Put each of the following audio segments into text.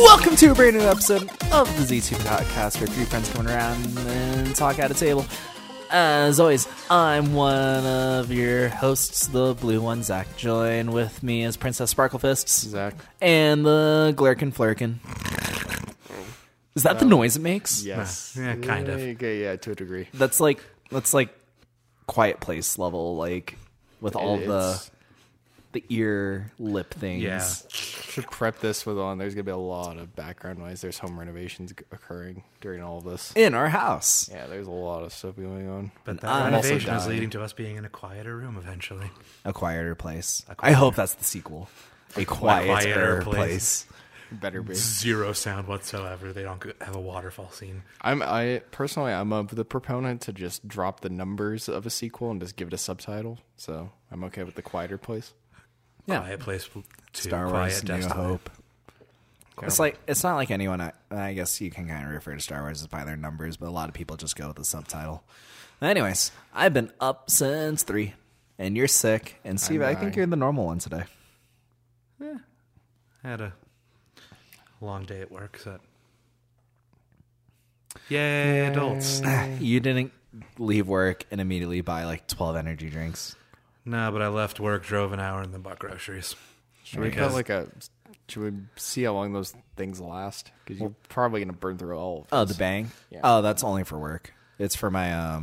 Welcome to a brand new episode of the Z2 Podcast, where three friends come around and talk at a table. As always, I'm one of your hosts, the blue one, Zach. Join with me as Princess Sparklefists, Zach, and the Glurkin Flurkin. Is that the noise it makes? yes, Yeah, kind of. Yeah, to a degree. That's like Quiet Place level, like with all the ear lip things. Yeah. Should prep this with there's gonna be a lot of background noise. There's home renovations occurring during all of this. In our house. Yeah, there's a lot of stuff going on. But I'm that also renovation is dying. leading to us being in a quieter room eventually. A quieter place. A I hope that's the sequel. A quieter quieter place. Better be. Zero sound whatsoever. They don't have a waterfall scene. I'm of the proponent to just drop the numbers of a sequel and just give it a subtitle. So I'm okay with the quieter place. Yeah. Quiet Place 2, Star Wars, Quiet New Destiny. Hope. It's not like anyone. I guess you can kind of refer to Star Wars as by their numbers, but a lot of people just go with the subtitle. Anyways, I've been up since 3, and you're sick. And Steve, I think dying. you're the normal one today. I had a long day at work, so... Yay, adults. You didn't leave work and immediately buy like 12 energy drinks. No, but I left work, drove an hour, and then bought groceries. Should we should we see how long those things last? Because you're probably gonna burn through all of Oh, those. the bang? Yeah. Oh, that's only for work. It's for my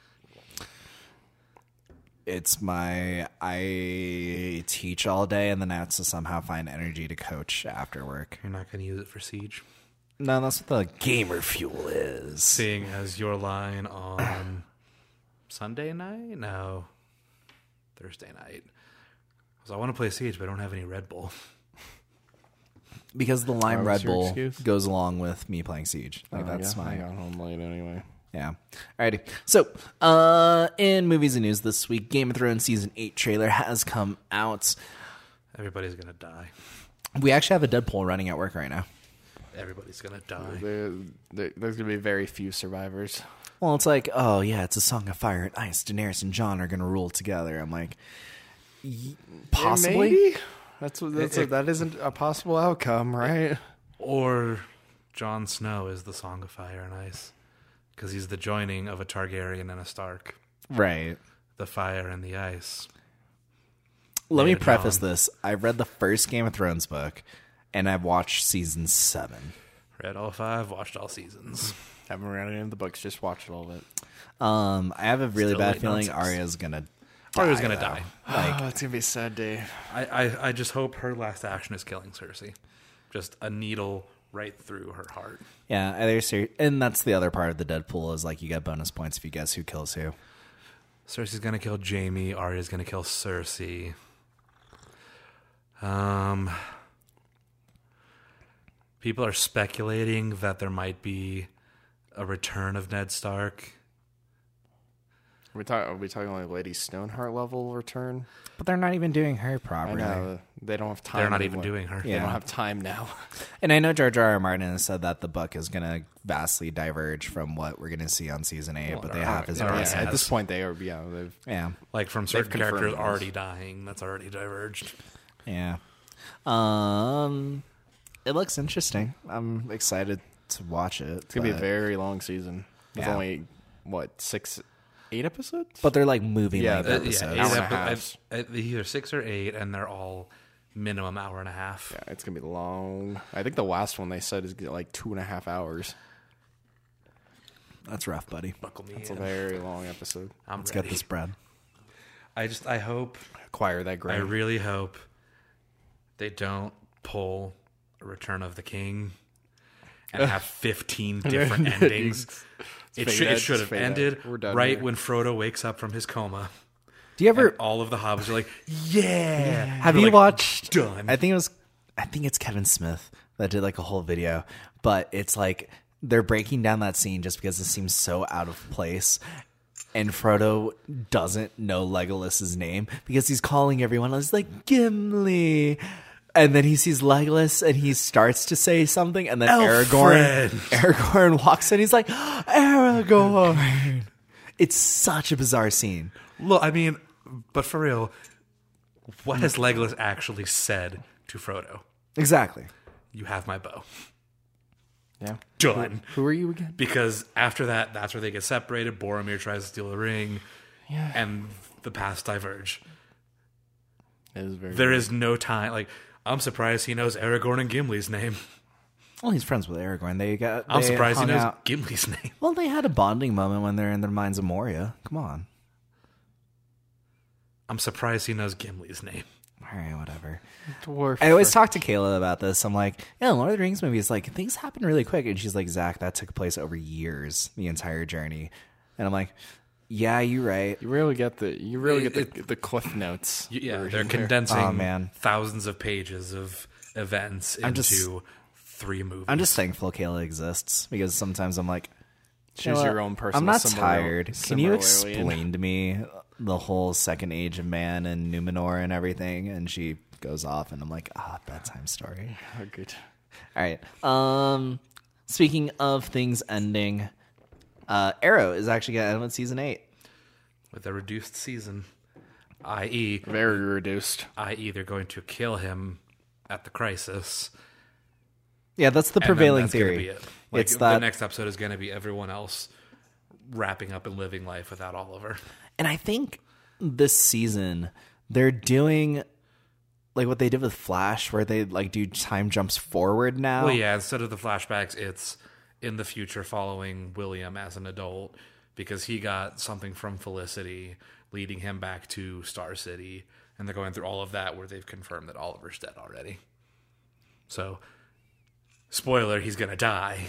I teach all day and then I have to somehow find energy to coach after work. You're not going to use it for Siege. No, that's what the gamer fuel is. Seeing as your line on Sunday night? No. Thursday night. So I want to play Siege, but I don't have any Red Bull. Because the lime What's Red your Bull excuse? goes along with me playing Siege. Like I that's my got home late anyway. yeah. Alrighty. So, in movies and news this week, Game of Thrones season 8 trailer has come out. Everybody's going to die. We actually have a Deadpool running at work right now. Everybody's going to die. There's gonna be very few survivors. Well, it's like, oh yeah, it's a Song of Fire and Ice. Daenerys and Jon are gonna rule together. I'm like, possibly. Maybe. That isn't a possible outcome, right? Or Jon Snow is the Song of Fire and Ice. Because he's the joining of a Targaryen and a Stark. Right. The fire and the ice. Let me Yeah, preface Jon. this. I read the first Game of Thrones book, and I've watched season 7. Read all 5, watched all seasons. Haven't read any of the books, just watched all of it. I have a really Still bad waiting on feeling 6. Arya's gonna. Arya's gonna though. die. Oh, it's gonna be a sad day. I just hope her last action is killing Cersei. Just a needle right through her heart. Yeah, and that's the other part of the Deadpool is like you get bonus points if you guess who kills who. Cersei's gonna kill Jaime. Arya's gonna kill Cersei. People are speculating that there might be a return of Ned Stark. Are we talking like Lady Stoneheart level return? But they're not even doing her I properly. know they don't have time. They're not anymore. even doing her. They Yeah. don't have time now. And I know George R. R. Martin has said that the book is going to vastly diverge from what we're going to see on season 8, but they have his already process. has. At this point, they are. Yeah, they've. Yeah, Like from They've certain confirmed characters this. already dying. That's already diverged. yeah. It looks interesting. I'm excited to watch it. It's gonna be a very long season. With Yeah. only 8 episodes? But they're like movie Yeah, length yeah, episodes. Hour and a half. Either 6 or 8, and they're all minimum hour and a half. Yeah, it's gonna be long. I think the last one they said is like 2.5 hours. That's rough, buddy. Buckle me It's a in. very long episode. I'm Let's ready. get this bread. I hope, Acquire that I grain. really hope they don't pull a Return of the King and have 15 different endings. It should have ended We're done right here. when Frodo wakes up from his coma. Do you ever And all of the hobbits are like, yeah. have They're you like, watched done. I think it's Kevin Smith that did like a whole video, but it's like they're breaking down that scene just because it seems so out of place. And Frodo doesn't know Legolas's name because he's calling everyone else like Gimli. And then he sees Legolas and he starts to say something, and then Aragorn walks in. He's like, Aragorn. It's such a bizarre scene. Look, I mean, but for real, what has Legolas actually said to Frodo? Exactly. you have my bow. Yeah. Done. Who are you again? Because after that, that's where they get separated. Boromir tries to steal the ring, and the paths diverge. It is very There is no time. Like, I'm surprised he knows Aragorn and Gimli's name. Well, he's friends with Aragorn. I'm surprised he hung knows out. Gimli's name. Well, they had a bonding moment when they're in the Mines of Moria. Come on. I'm surprised he knows Gimli's name. All right, whatever. dwarf. I always talk to Kayla about this. I'm like, yeah, Lord of the Rings movies, like, things happen really quick. And she's like, Zach, that took place over years, the entire journey. And I'm like, yeah, you're right. You really get the Cliff Notes. Yeah, version they're there. condensing Oh, man. thousands of pages of events into 3 movies. I'm just thankful Kayla exists because sometimes I'm like, Choose you know your what? own person. I'm not tired. Can you similarly. explain to me the whole Second Age of Man and Numenor and everything? And she goes off, and I'm like, bedtime story. Oh, good. All right. Speaking of things ending, Arrow is actually going to end with season 8. With a reduced season, i.e., Very reduced. they're going to kill him at the crisis. Yeah, that's the And then prevailing that's gonna theory. be it. Like, It's the that, next episode is going to be everyone else wrapping up and living life without Oliver. and I think this season they're doing like what they did with Flash, where they like do time jumps forward now. Well, yeah, instead of the flashbacks, it's in the future following William as an adult because he got something from Felicity leading him back to Star City. And they're going through all of that where they've confirmed that Oliver's dead already. So, spoiler, he's going to die.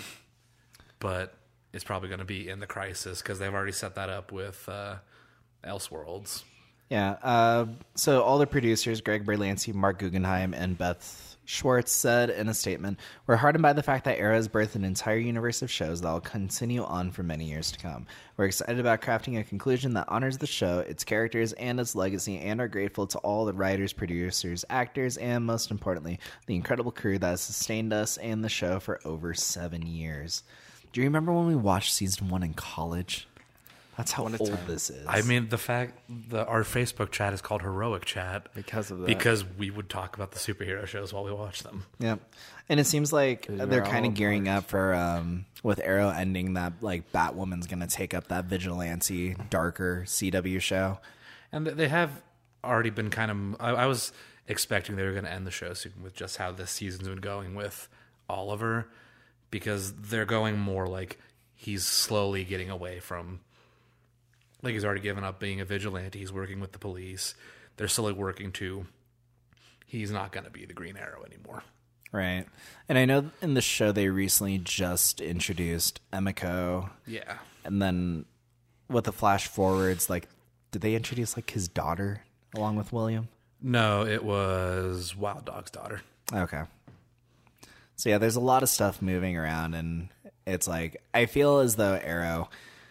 But it's probably going to be in the crisis because they've already set that up with Elseworlds. Yeah. So all the producers, Greg Berlanti, Mark Guggenheim, and Beth Schwartz, said in a statement, "We're heartened by the fact that Arrow has birthed an entire universe of shows that will continue on for many years to come. We're excited about crafting a conclusion that honors the show, its characters, and its legacy, and are grateful to all the writers, producers, actors, and most importantly, the incredible crew that has sustained us and the show for over 7 years." Do you remember when we watched season 1 in college? That's how old this is. I mean, the fact that our Facebook chat is called Heroic Chat Because of that. because we would talk about the superhero shows while we watched them. Yeah, and it seems like you're they're kind all of gearing up for with Arrow ending that like Batwoman's going to take up that vigilante, darker CW show. And they have already been kind of... I was expecting they were going to end the show soon with just how this season's been going with Oliver, because they're going more like he's slowly getting away from... Like, he's already given up being a vigilante. He's working with the police. They're slowly working to... He's not going to be the Green Arrow anymore. Right. And I know in the show they recently just introduced Emiko. Yeah. And then with the flash forwards, like, did they introduce like his daughter along with William? No, it was Wild Dog's daughter. Okay. So yeah, there's a lot of stuff moving around, and it's like I feel as though Arrow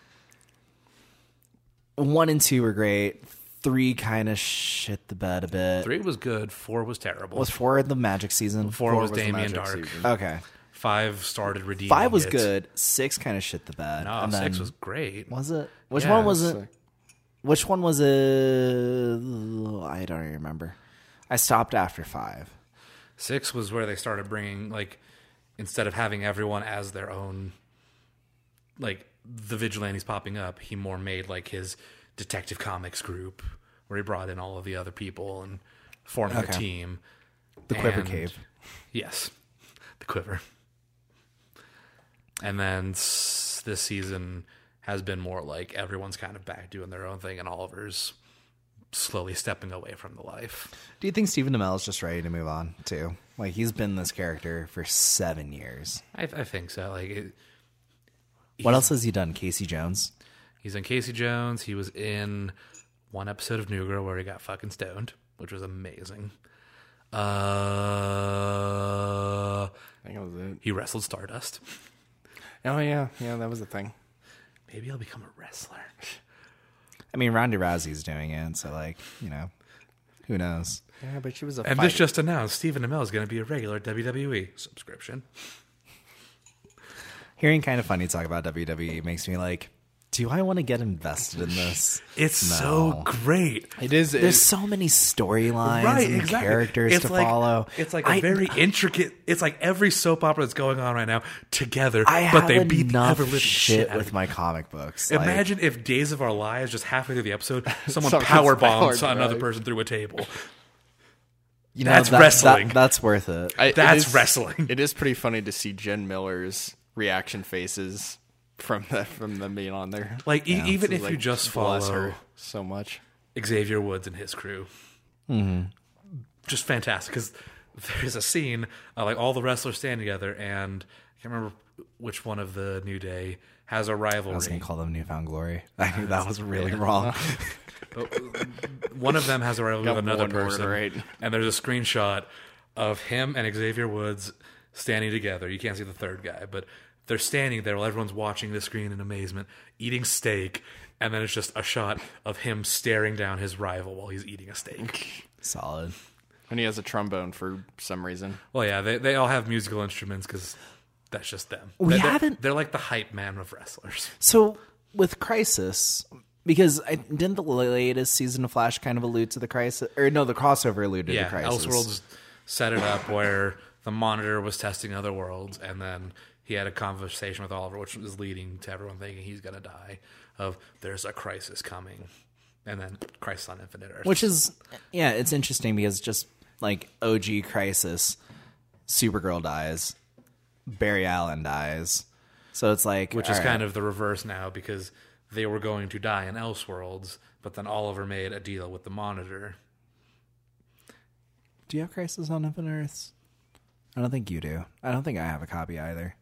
1 and 2 were great. 3 kind of shit the bed a bit. 3 was good. 4 was terrible. Was 4 the magic season? 4 was was the Damien Magic Dark. season. Okay. 5 started redeeming 5 was it. good. 6 kind of shit the bed. No, and 6 then- was great. Was it? Which Yeah, one was it's it? like- Which one was it? I don't even remember. I stopped after 5. 6 was where they started bringing, like, instead of having everyone as their own, like, the vigilantes popping up, he more made, like, his Detective Comics group, where he brought in all of the other people and forming a Okay. team. The Quiver And- Cave. Yes, the Quiver. And then this season has been more like everyone's kind of back doing their own thing, and Oliver's slowly stepping away from the life. Do you think Stephen Amell is just ready to move on too? Like he's been this character for 7 years. I think so. Like, What else has he done? Casey Jones. he's in Casey Jones. He was in one episode of New Girl where he got fucking stoned, which was amazing. I think that was it. He wrestled Stardust. Oh, yeah. Yeah, that was the thing. Maybe I'll become a wrestler. I mean, Ronda Rousey's doing it, so like who knows? Yeah, but she was a And fighter. this just announced Stephen Amell is going to be a regular WWE subscription. Hearing Kind of Funny talk about WWE makes me like do I want to get invested in this? It's so great. It is. There's so many storylines Right, and exactly. characters It's to like, follow. It's like a very intricate. It's like every soap opera that's going on right now together, I but have they beat the enough ever living shit out with of my comic books. Imagine if Days of Our Lives, just halfway through the episode, someone Someone's power powered bombs another right. person through a table. you that's wrestling. That's worth it. That's wrestling. It is pretty funny to see Jen Miller's reaction faces from them being on there. Like even So, if you just bless follow her so much. Xavier Woods and his crew, just fantastic. Because there's a scene like all the wrestlers stand together, and I can't remember which one of the New Day has a rivalry. I was going to call them Newfound Glory. I knew that was really wrong. One of them has a rivalry Got with another one word person, right. and there's a screenshot of him and Xavier Woods standing together. You can't see the third guy, but they're standing there while everyone's watching the screen in amazement, eating steak, and then it's just a shot of him staring down his rival while he's eating a steak. Solid. And he has a trombone for some reason. Well, yeah, they all have musical instruments because that's just them. They're like the hype man of wrestlers. So with Crisis, because didn't the latest season of Flash kind of allude to the Crisis? Or no, the crossover alluded to Crisis. Elseworlds set it up where the Monitor was testing other worlds, and then he had a conversation with Oliver, which was leading to everyone thinking he's going to die, of there's a crisis coming. And then Crisis on Infinite Earth. Which is, yeah, it's interesting because just like OG Crisis, Supergirl dies, Barry Allen dies. So it's like... Which is kind of the reverse now because they were going to die in Elseworlds, but then Oliver made a deal with the Monitor. Do you have Crisis on Infinite Earths? I don't think you do. I don't think I have a copy either.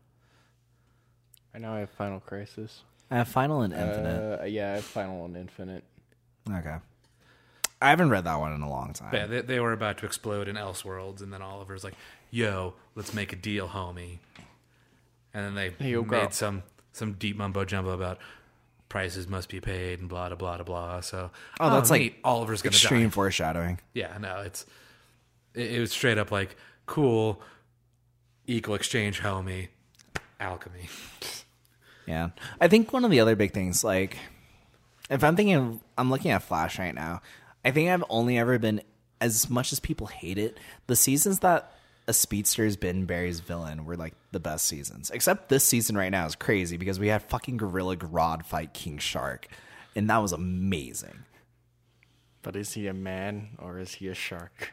I know I have Final Crisis. I have Final and Infinite. Yeah, I have Final and Infinite. Okay. I haven't read that one in a long time. But yeah, they were about to explode in Elseworlds, and then Oliver's like, yo, let's make a deal, homie. And then they made some deep mumbo-jumbo about prices must be paid and blah, blah, blah, blah. So, that's like neat, Oliver's going to die. Extreme foreshadowing. Yeah, no, it was straight up like, cool, equal exchange, homie, alchemy. Yeah. I think one of the other big things, like, if I'm looking at Flash right now, I think I've only ever been, as much as people hate it, the seasons that a speedster has been Barry's villain were like the best seasons. Except this season right now is crazy because we had fucking Gorilla Grodd fight King Shark, and that was amazing. But is he a man or is he a shark?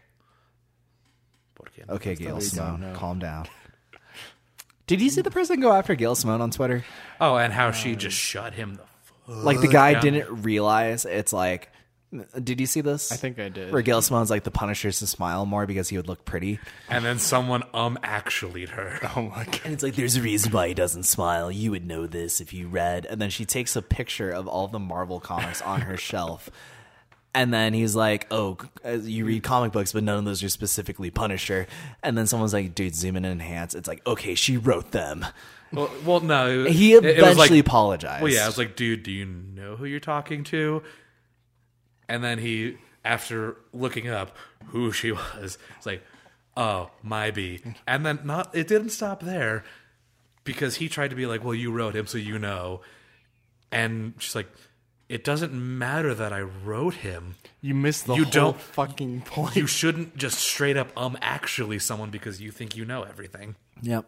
Okay, Gail we don't Simone, know. calm down. Did you see the person go after Gail Simone on Twitter? Oh, and how she just shut him the fuck Like the guy down. didn't realize it's like... Did you see this? I think I did. Where Gail Simone's like the Punisher's to smile more because he would look pretty. And then someone actually'd her. Oh my god. And it's like, there's a reason why he doesn't smile. You would know this if you read. And then she takes a picture of all the Marvel comics on her shelf. And then he's like, oh, you read comic books, but none of those are specifically Punisher. And then someone's like, dude, zoom in and enhance. It's like, okay, she wrote them. Well, no. He it was eventually like, apologized. well, yeah, I was like, dude, do you know who you're talking to? And then he, after looking up who she was, it's like, oh, my B. And then it didn't stop there because he tried to be like, well, you wrote him, so you know. And she's like, it doesn't matter that I wrote him. You missed the whole fucking point. You shouldn't just straight up actually someone because you think you know everything. Yep.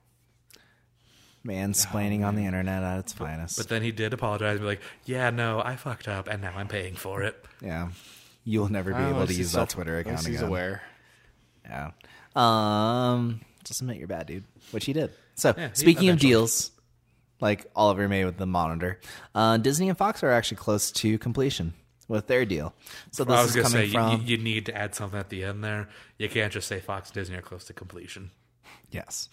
Mansplaining on the internet at its finest. But then he did apologize and be like, yeah, no, I fucked up and now I'm paying for it. Yeah. You'll never be able to use that Twitter account again. He's aware. Yeah. Just admit you're bad, dude. Which he did. So, Yeah, speaking of eventually. deals, like Oliver made with the Monitor, Disney and Fox are actually close to completion with their deal. So this I was is going to coming say, from... you need to add something at the end there. You can't just say Fox and Disney are close to completion. Yes.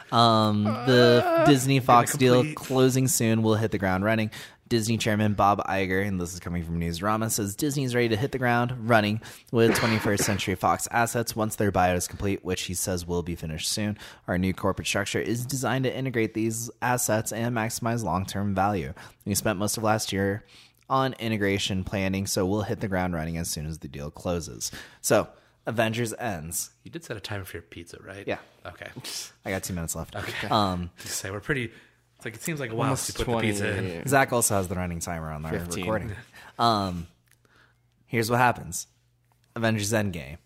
The Disney Fox deal complete. closing soon will hit the ground running. Disney chairman Bob Iger, and this is coming from Newsrama, says Disney's ready to hit the ground running with 21st Century Fox assets once their buyout is complete, which he says will be finished soon. Our new corporate structure is designed to integrate these assets and maximize long-term value. We spent most of last year on integration planning, so we'll hit the ground running as soon as the deal closes. So, Avengers ends. You did set a timer for your pizza, right? Yeah. Okay. I got 2 minutes left. Okay. Um, Just say we're pretty It's like it seems like a while Almost since you put the pizza in. 20. Zach also has the running timer on there 15. recording. Here's what happens. Avengers Endgame.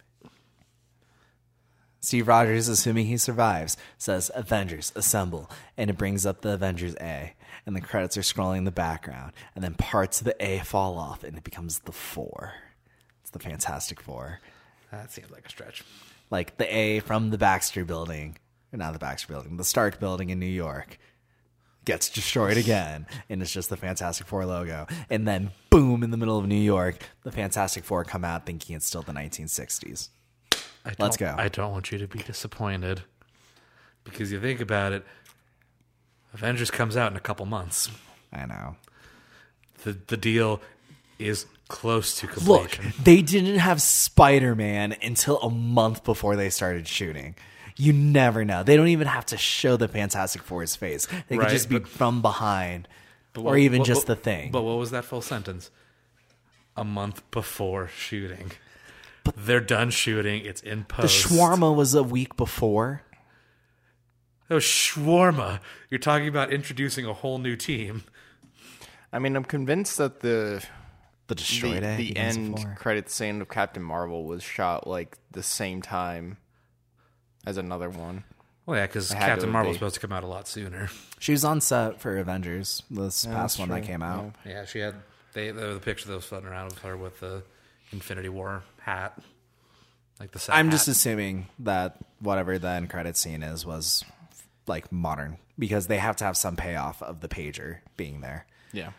Steve Rogers, assuming he survives, says, Avengers, assemble. And it brings up the Avengers A. And the credits are scrolling in the background. And then parts of the A fall off, and it becomes the Four. It's the Fantastic Four. That seems like a stretch. Like the A from the Baxter Building. Not the Baxter Building. The Stark Building in New York. Gets destroyed again. And it's just the Fantastic Four logo. And then, boom, in the middle of New York, the Fantastic Four come out thinking it's still the 1960s. Let's go. I don't want you to be disappointed. Because you think about it, Avengers comes out in a couple months. I know. The deal is close to Look, completion. they didn't have Spider-Man until a month before they started shooting. You never know. They don't even have to show the Fantastic Four's face. They could Right, just be but- from behind. Or what- even what- just what- the thing. But what was that full sentence? A month before shooting. They're done shooting. It's in The post. shawarma was a week before. Oh, shawarma. You're talking about introducing a whole new team. I mean, I'm convinced that the Destroyed Egg the begins end before. credit scene of Captain Marvel was shot like the same time as another one. Well, yeah, because It had Captain to Marvel was be. supposed to come out a lot sooner. She was on set for Avengers, this Yeah, past that's one that true. came out. Yeah, she had the picture that was floating around of her with the Infinity War hat, like the set I'm hat. just assuming that whatever the end credit scene is was like modern because they have to have some payoff of the pager being there. Yeah.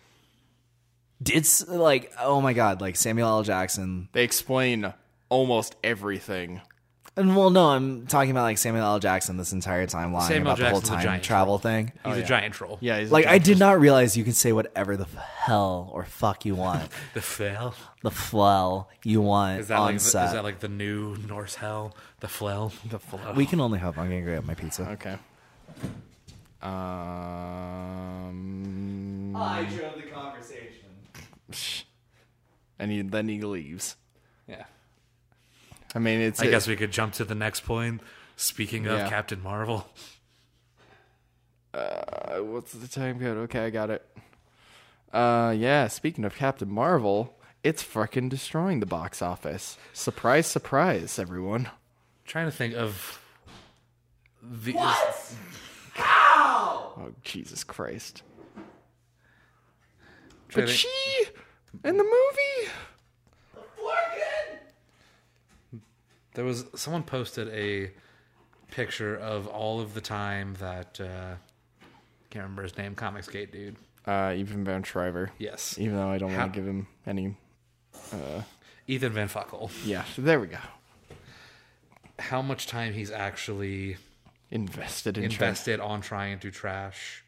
It's like, oh my god, like Samuel L. Jackson. They explain almost everything. And well, no, I'm talking about like Samuel L. Jackson this entire time lying Samuel about the whole Jackson's a time giant travel troll. thing. He's a giant troll. Yeah, he's a Like I giant- did not realize you can say whatever the hell or fuck you want, The Flell. the flell you want Is that on like set. is that like the new Norse hell? The Flell. The flow. We can only hope. I'm gonna go get my pizza. Okay. I drove the conversation. And then he leaves. Yeah. I mean, it's. I guess we could jump to the next point. Speaking of Yeah. Captain Marvel, What's the time code? Okay, I got it. Yeah. Speaking of Captain Marvel, it's fucking destroying the box office. Surprise, surprise, everyone. trying to think of the Oh, Jesus Christ. trying But to think- she in the movie. there was someone posted a picture of all of the time that can't remember his name, Comicsgate dude. Even Van Shriver. Yes, Even though I don't How- want to give him any. Ethan Van Fuckel. Yeah, there we go. How much time he's actually Invested in invested on trying to trash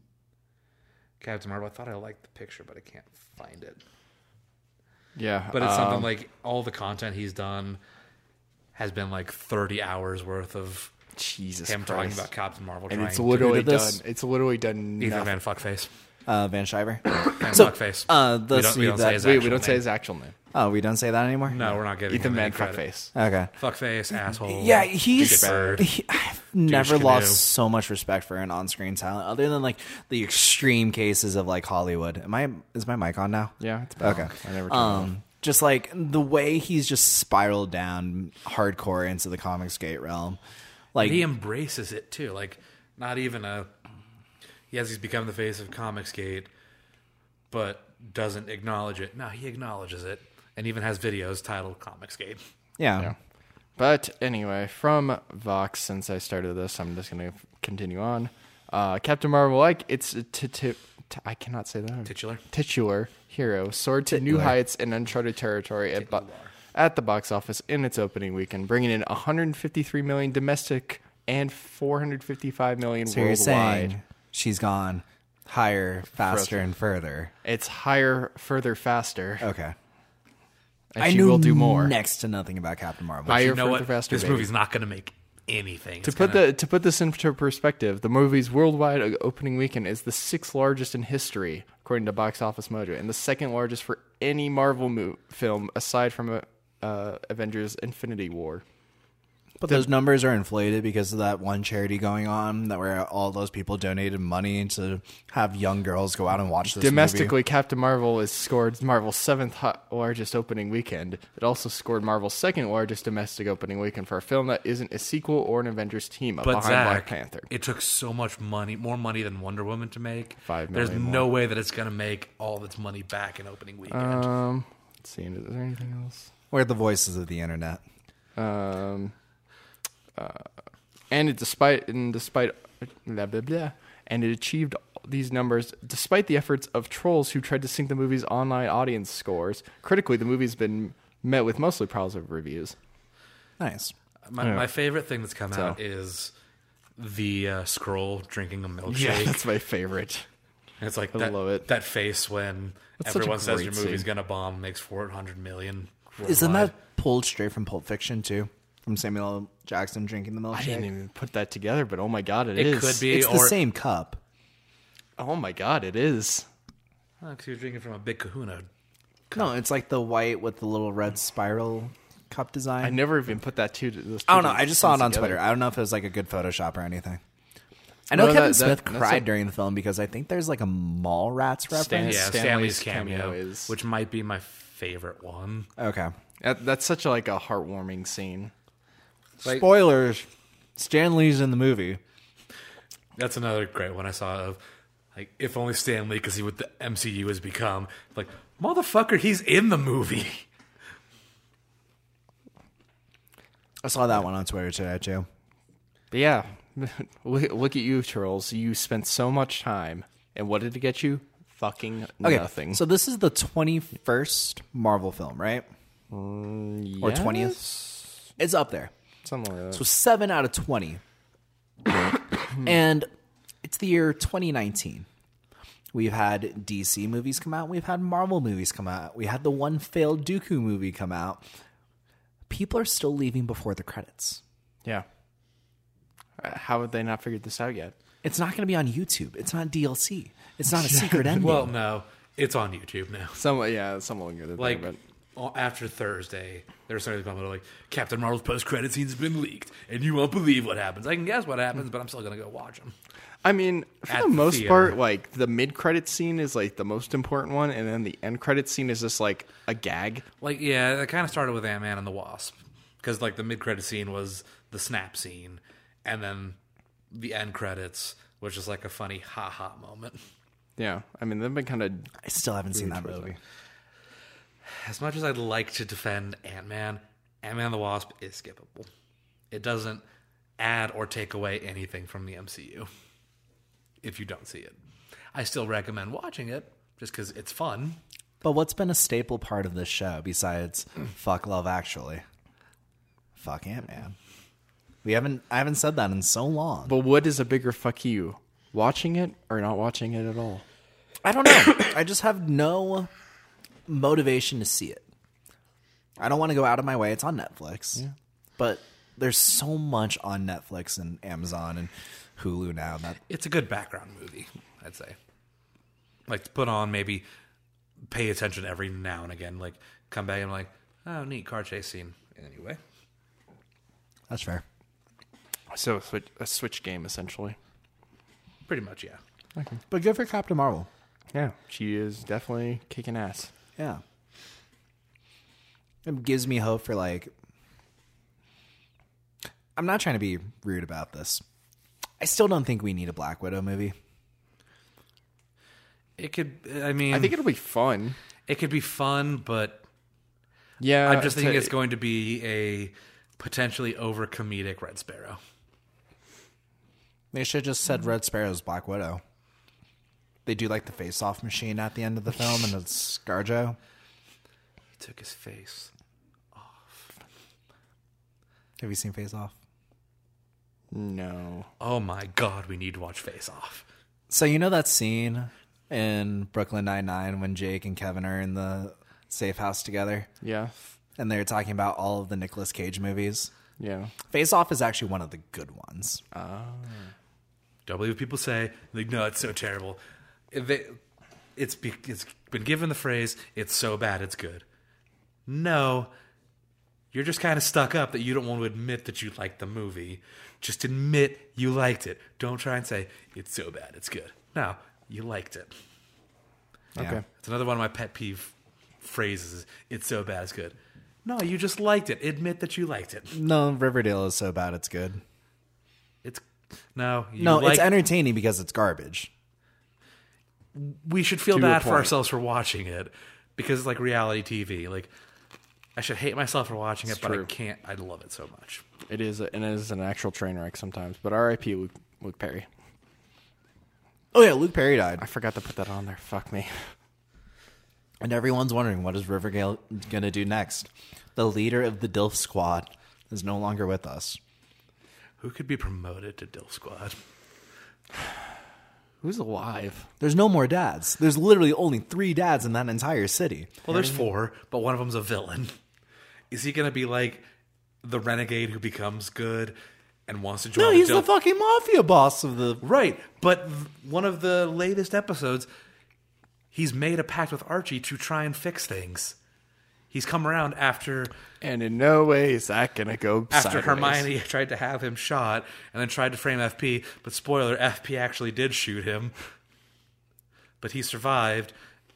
Captain Marvel. I thought I liked the picture, but I can't find it. Yeah, But it's something like all the content he's done has been like 30 hours worth of Jesus him Christ. talking about Captain Marvel. and trying it's to literally Who did this? done. It's literally done. Ethan nothing. Van Fuckface. Van Shiver. Van So, Fuckface. we don't say his Wait, actual we don't say name. his actual name. Oh, we don't say that anymore? No, we're not giving Ethan him Van any credit. Fuckface. Okay. Fuckface, asshole. Yeah, he's. Douchebird. I've never Douche lost canoe. so much respect for an on-screen talent, other than like the extreme cases of like Hollywood. Is my mic on now? Yeah, it's back. Okay. I never turned it off. Just like the way he's just spiraled down hardcore into the Comicsgate realm. Like He embraces it too. Like, not even a. Yes, he's become the face of Comicsgate, but doesn't acknowledge it. No, he acknowledges it, and even has videos titled Comicsgate. yeah. But anyway, from Vox, since I started this, I'm just going to continue on. Captain Marvel, like, it's I cannot say that. Titular. Hero soared to new Titular. heights in uncharted territory at the box office in its opening weekend, bringing in 153 million domestic and 455 million So you're worldwide. saying she's gone higher, faster, Further. and further. It's higher, further, faster, Okay. and I she knew will do more. next to nothing about Captain Marvel. Higher, You know further, what? faster, This baby. movie's not going to make anything. To put this into perspective, the movie's worldwide opening weekend is the 6th largest in history, according to Box Office Mojo, and the 2nd largest for any Marvel film aside from Avengers: Infinity War. But those numbers are inflated because of that one charity going on that where all those people donated money to have young girls go out and watch this Domestically, movie. Captain Marvel has scored Marvel's 7th largest opening weekend. It also scored Marvel's 2nd largest domestic opening weekend for a film that isn't a sequel or an Avengers team-up But behind Zach, Black Panther. it took so much money, more money than Wonder Woman to make. $5 There's million no way that it's going to make all of its money back in opening weekend. Let's see, is there anything else? We're the voices of the internet. And despite blah blah blah, and it achieved these numbers despite the efforts of trolls who tried to sink the movie's online audience scores. Critically, the movie's been met with mostly positive reviews. Nice. My favorite thing that's come out is the scroll drinking a milkshake. Yeah, that's my favorite. It's like I that, love it. that face when That's such a everyone says great your movie's scene. gonna bomb, makes $400 million. Isn't worldwide. that pulled straight from Pulp Fiction too? From Samuel L. Jackson drinking the I didn't milkshake? even put that together, but oh my god, it It is. could be, It's the or same cup. Oh my god, it is. because you're drinking from a big Kahuna. No, it's like the white with the little red spiral cup design. I never even put that two. Those I don't two know. I just saw it on together. Twitter. I don't know if it was like a good Photoshop or anything. I know No, Kevin that- Smith that's cried a- during the film because I think there's like a Mallrats reference. Yeah, Stanley's Stanley's cameo, cameo is- which might be my favorite one. Okay. That's such a heartwarming scene. Like- Spoilers. Stanley's in the movie. That's another great one I saw of, like, if only Stan Lee could see what the MCU has become. Like, motherfucker, he's in the movie. I saw that one on Twitter today too. But yeah, look at you, trolls. You spent so much time, and what did it get you? Fucking Okay, nothing. so this is the 21st Marvel film, right? Or 20th? It's up there. Something like that. So 7 out of 20. And it's the year 2019. We've had DC movies come out. We've had Marvel movies come out. We had the one failed Dooku movie come out. People are still leaving before the credits. Yeah. How have they not figured this out yet? It's not going to be on YouTube. It's not DLC. It's not a secret ending. Well, no, it's on YouTube now. Someone good at Like, that, after Thursday, there's something coming like, Captain Marvel's post-credit scene's been leaked, and you won't believe what happens. I can guess what happens, but I'm still going to go watch them. I mean, for At the the most theater. part, like the mid-credit scene is like the most important one, and then the end credit scene is just like a gag. Like, yeah, it kind of started with Ant-Man and the Wasp. Because, like, the mid-credit scene was the snap scene, and then the end credits was just like a funny ha-ha moment. Yeah, I mean they've been kind of I still haven't seen that movie. As much as I'd like to defend Ant-Man, Ant-Man and the Wasp is skippable. It doesn't add or take away anything from the MCU if you don't see it. I still recommend watching it just because it's fun. But what's been a staple part of this show besides fuck Love Actually? Fuck Ant-Man. I haven't said that in so long. But what is a bigger fuck you? Watching it or not watching it at all? I don't know. I just have no motivation to see it. I don't want to go out of my way. It's on Netflix. Yeah. But there's so much on Netflix and Amazon and Hulu now that It's a good background movie, I'd say. Like, to put on, maybe pay attention every now and again. Like, come back and like, oh, neat car chase scene. Anyway. that's fair. So a switch game essentially. Pretty much, yeah. But good for Captain Marvel. Yeah, she is definitely kicking ass. Yeah. It gives me hope for like I'm not trying to be rude about this. I still don't think we need a Black Widow movie. It could, I mean, I think it'll be fun. it could be fun, but Yeah, I'm just thinking it's going to be a potentially over comedic Red Sparrow. They should have just said Red Sparrow's Black Widow. They do like the face-off machine at the end of the film, and it's ScarJo. He took his face. Have you seen Face Off? No. Oh my god, we need to watch Face Off. So you know that scene in Brooklyn Nine-Nine when Jake and Kevin are in the safe house together, Yeah. and they're talking about all of the Nicolas Cage movies? Yeah. Face Off is actually one of the good ones. Don't believe what people say. Like, no, it's so terrible. It's been given the phrase, it's so bad, it's good. No, You're just kind of stuck up that you don't want to admit that you liked the movie. Just admit you liked it. Don't try and say, it's so bad, it's good. No, you liked it. Okay. It's another one of my pet peeve phrases. It's so bad, it's good. No, you just liked it. Admit that you liked it. No, Riverdale is so bad it's good. It's no, It's entertaining because it's garbage. We should feel To a bad for point. ourselves for watching it because it's like reality TV. Like, I should hate myself for watching it, but I true. can't. I love it so much. It is an actual train wreck sometimes. But R.I.P. Luke Perry. Oh yeah, Luke Perry died. I forgot to put that on there. Fuck me. And everyone's wondering, what is Riverdale going to do next? The leader of the DILF squad is no longer with us. Who could be promoted to Dill Squad? Who's alive? There's no more dads. There's literally only 3 dads in that entire city. Well, there's 4, but one of them's a villain. Is he going to be like the renegade who becomes good and wants to join No, the he's Dill? the fucking mafia boss of the... Right, but one of the latest episodes, he's made a pact with Archie to try and fix things. He's come around after And in no way is that gonna go sideways. Hermione tried to have him shot and then tried to frame FP, but spoiler, FP actually did shoot him. But he survived.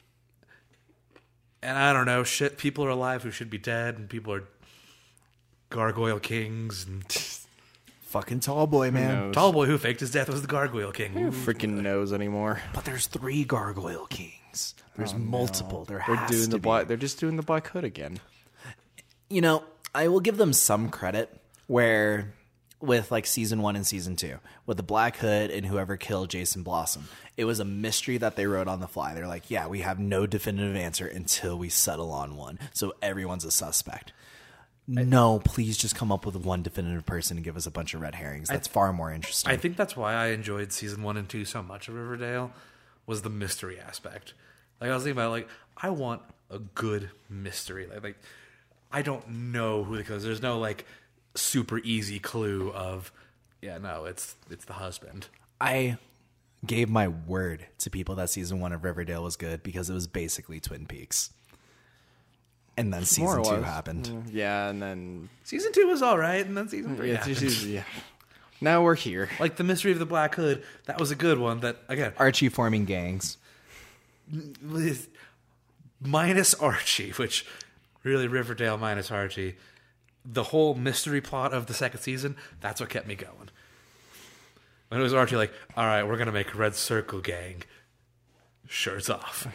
And I don't know, shit, people are alive who should be dead, and people are gargoyle kings, and Fucking tall boy, man. knows? tall boy who faked his death was the gargoyle king. Who freaking knows anymore? But there's 3 gargoyle kings. There's multiple. There They're has doing to the be. black. They're just doing the Black Hood again. You know, I will give them some credit where with like season 1 and season 2 with the Black Hood and whoever killed Jason Blossom, it was a mystery that they wrote on the fly. They're like, yeah, we have no definitive answer until we settle on one. So everyone's a suspect. No, please just come up with one definitive person and give us a bunch of red herrings. That's far more interesting. I think that's why I enjoyed season 1 and 2 so much of Riverdale, was the mystery aspect. Like, I was thinking about, like, I want a good mystery. Like I don't know who the killer is. There's no, like, super easy clue of, yeah, no, it's the husband. I gave my word to people that season 1 of Riverdale was good because it was basically Twin Peaks. And then season 2 happened. Yeah, and then Season 2 was all right, and then season 3 yeah, happened. yeah. Now we're here. Like, the mystery of the Black Hood, that was a good one. That, again, Archie forming gangs. with minus Archie, which really Riverdale minus Archie, the whole mystery plot of the second season, that's what kept me going. When it was Archie, like, all right, we're going to make a Red Circle gang. Shirts off.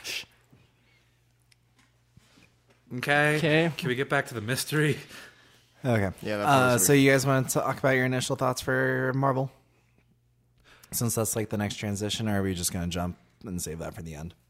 Okay. Can we get back to the mystery? Okay. Yeah, that's so you guys want to talk about your initial thoughts for Marvel? Since that's like the next transition, or are we just going to jump and save that for the end?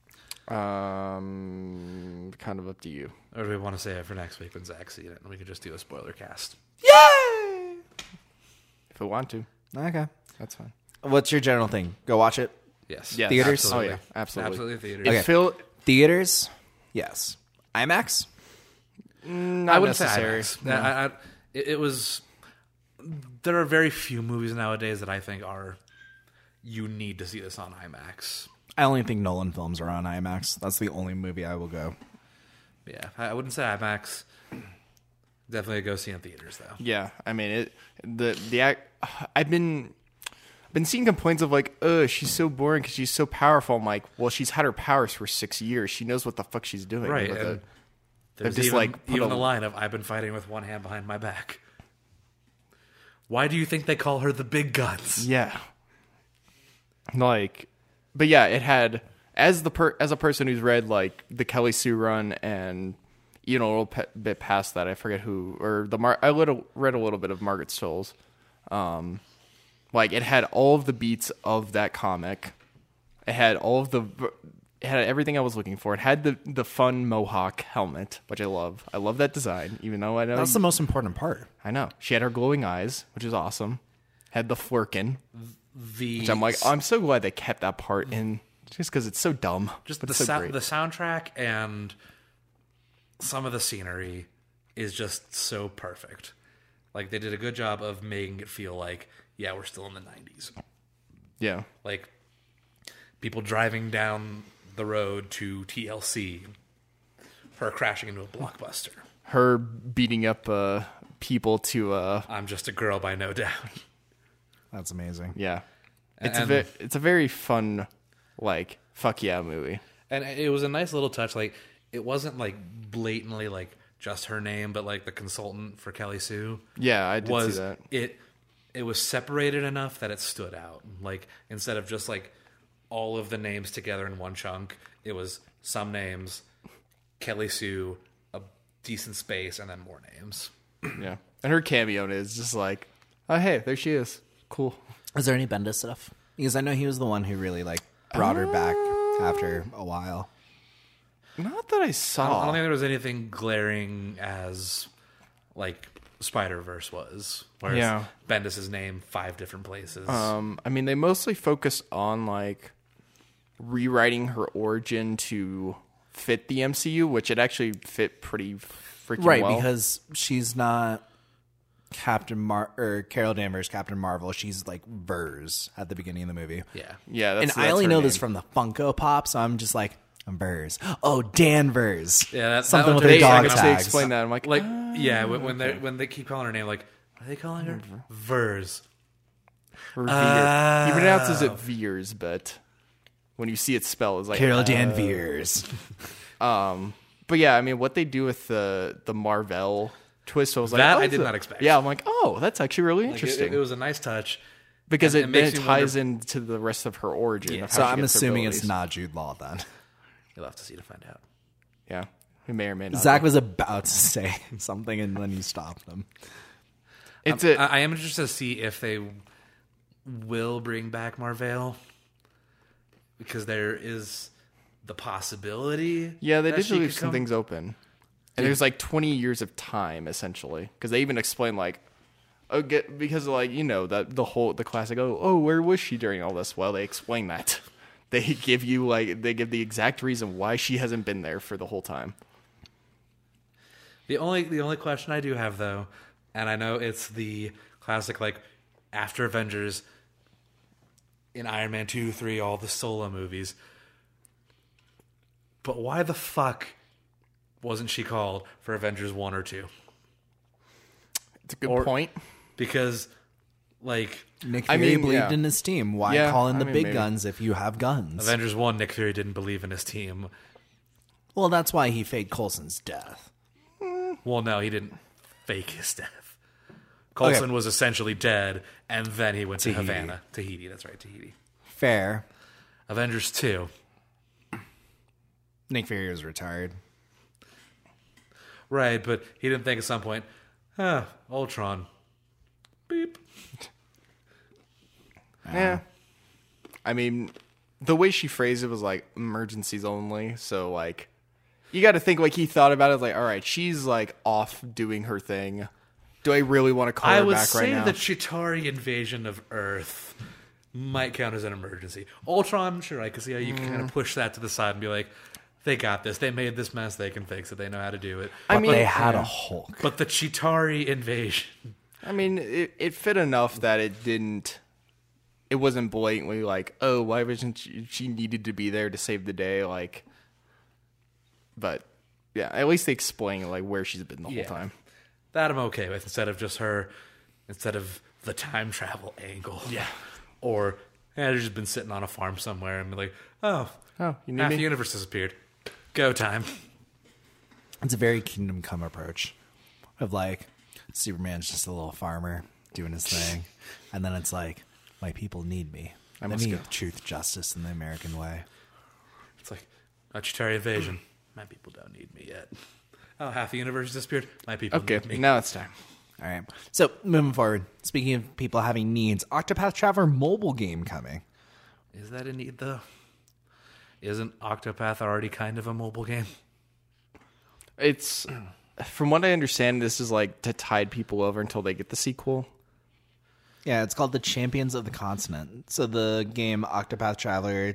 Kind of up to you. Or do we want to save it for next week when Zach's seen it and we can just do a spoiler cast? Yay! If we want to, Okay. that's fine. What's your general thing? Go watch it. Yes. Yes. Theaters? Absolutely. Oh, yeah, absolutely. Absolutely theaters. Okay. Phil, Theaters? Yes. IMAX? not I wouldn't necessary. say IMAX. It was. There are very few movies nowadays that I think are. You need to see this on IMAX. I only think Nolan films are on IMAX. That's the only movie I will go. Yeah, I wouldn't say IMAX. Definitely go see in theaters though. Yeah, I mean I've been seeing complaints of like, she's so boring because she's so powerful. I'm like, well, she's had her powers for 6 years. She knows what the fuck she's doing. Right. with And it. there's just, even, like, put even a- the line of "I've been fighting with one hand behind my back." Why do you think they call her the big guns? Yeah. Like, but yeah, it had as a person who's read like the Kelly Sue run and a little bit past that, I forget who or I read a little bit of Margaret Stoll's. Like it had all of the beats of that comic. It had it had everything I was looking for. It had the fun mohawk helmet, which I love. I love that design, even though I know That's the most important part. I know she had her glowing eyes, which is awesome. Had the flirkin. Which I'm like, I'm so glad they kept that part in, just because it's so dumb. Just but the it's so great. the soundtrack and some of the scenery is just so perfect. Like they did a good job of making it feel like, yeah, we're still in the 90s. Yeah, Like people driving down the road to TLC, her crashing into a Blockbuster. her beating up people to I'm just a girl by no doubt. That's amazing. yeah. It's And- it's a very fun like fuck yeah movie. And it was a nice little touch. Like, it wasn't like blatantly like just her name, but like the consultant for Kelly Sue Yeah, I did was see that. it was separated enough that it stood out. Like, instead of just like all of the names together in one chunk, it was some names, Kelly Sue, a decent space, and then more names. Yeah. And her cameo is just like, oh hey, there she is. Cool. Is there any Bendis stuff? Because I know he was the one who really like brought her back after a while. Not that I I saw. don't think there was anything glaring as like Spider-Verse was. Whereas Yeah. Bendis' name 5 different places. I mean, they mostly focus on like rewriting her origin to fit the MCU, which it actually fit pretty freaking Right, well. because she's not Carol Danvers, Captain Marvel. She's like Vers at the beginning of the movie. yeah. yeah, And that's I only her know name. this from the Funko Pop, so I'm just like, I'm Vers. Oh, Danvers. Yeah, that Something one with her took a dog second. They tags. explain that. I'm like, Like, yeah, when they keep calling her name, like, are they calling her Vers? or Veer. He pronounces it Veers, but when you see it spelled, it's like Carol Danvers. But yeah, I mean, what they do with the Marvel twist, I was like, That oh, I did not expect. Yeah, I'm like, oh, that's actually really Like, interesting it was a nice touch. because and it it then makes it you ties wonder- into the rest of her origin. Yeah. Of how So she I'm gets her assuming it's abilities. not Jude Law then. You'll have to see to find out. Yeah, we may or may not. Zach be. was about to say something and then you stopped him. It's I am interested to see if they will bring back Marvel, because there is the possibility. yeah, they that did she leave could some come. things open, and there's like 20 years of time essentially because they even explain like. Oh, because like that the classic where was she during all this? Well, they explain that. They give the exact reason why she hasn't been there for the whole time. The only question I do have, though, and I know it's the classic, like, after Avengers, in Iron Man 2, 3, all the solo movies, but why the fuck wasn't she called for Avengers 1 or 2? It's a good point. Because, like, Nick I Fury mean, believed yeah. in his team. Why Yeah, call in I the mean, big maybe. guns if you have guns? Avengers 1, Nick Fury didn't believe in his team. Well, that's why he faked Coulson's death. Well, no, he didn't fake his death. Coulson was essentially dead, and then he went to Tahiti. Havana. Tahiti, that's right, Tahiti. Fair. Avengers 2. Nick Fury was retired. Right, but he didn't think at some point, Ultron. Beep. Yeah. I mean, the way she phrased it was like emergencies only. So like, you got to think like he thought about it. Like, all right, she's like off doing her thing. Do I really want to call I her would back right say now? the Chitauri invasion of Earth might count as an emergency. Ultron, sure, I can see how you can kind of push that to the side and be like, they got this. They made this mess. They can fix it. They know how to do it. I But mean, they had a Hulk. But the Chitauri invasion, I mean, it fit enough that it wasn't blatantly like, oh, why wasn't she needed to be there to save the day? Like, but yeah, at least they explain like where she's been the Yeah. whole time. that I'm okay with, instead of the time travel angle. Yeah. Or, they've just been sitting on a farm somewhere and be like, oh, Oh, you need half me? the universe disappeared. Go time. It's a very Kingdom Come approach of like Superman's just a little farmer doing his thing, and then it's like my people need me. They must need go. truth, justice, in the American way. It's like a Chitauri invasion. My people don't need me yet. Oh, half the universe disappeared. My people Okay, need me. now it's time. All right. So moving forward, speaking of people having needs, Octopath Traveler mobile game coming. Is that a need, though? Isn't Octopath already kind of a mobile game? It's from what I understand, this is like to tide people over until they get the sequel. Yeah, it's called the Champions of the Continent. So the game Octopath Traveler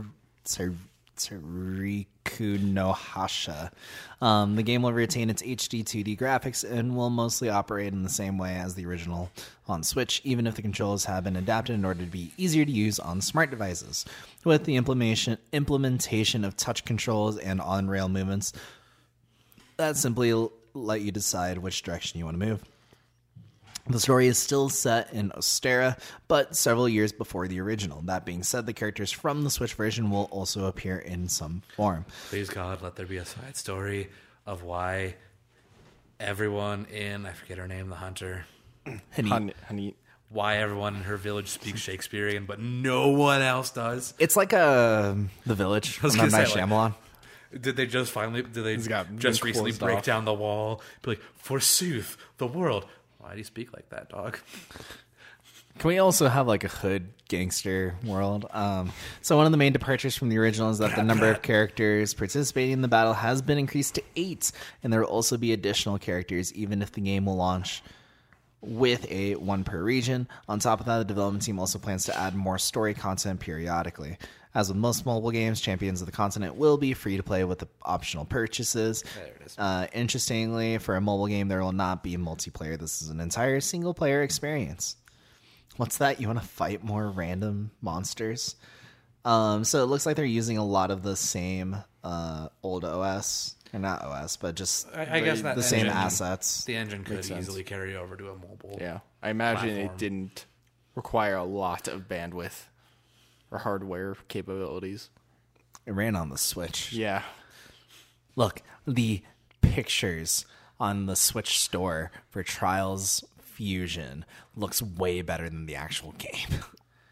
Tairiku no Hasha. The game will retain its HD 2D graphics and will mostly operate in the same way as the original on Switch, even if the controls have been adapted in order to be easier to use on smart devices. With the implementation of touch controls and on-rail movements, that simply let you decide which direction you want to move. The story is still set in Ostera, but several years before the original. That being said, the characters from the Switch version will also appear in some form. Please God, let there be a side story of why everyone in, I forget her name, the hunter, Honey. why everyone in her village speaks Shakespearean, but no one else does. It's like The Village from gonna M. Night say, like, Shyamalan. Did they got just been recently closed break off. down the wall? Be like, forsooth, the world. Why do you speak like that, dog? Can we also have like a hood gangster world? So one of the main departures from the original is that the number of characters participating in the battle has been increased to 8, and there will also be additional characters, even if the game will launch with a 1 per region. On top of that, the development team also plans to add more story content periodically. As with most mobile games, Champions of the Continent will be free to play with the optional purchases. There it is. Interestingly, for a mobile game, there will not be multiplayer. This is an entire single player experience. What's that? You want to fight more random monsters? So it looks like they're using a lot of the same old OS, or not OS, but just I guess that the same engine- assets. The engine could Makes sense. easily carry over to a mobile. Yeah. I imagine platform. it didn't require a lot of bandwidth or hardware capabilities. It ran on the Switch. Yeah. Look, the pictures on the Switch store for Trials Fusion looks way better than the actual game.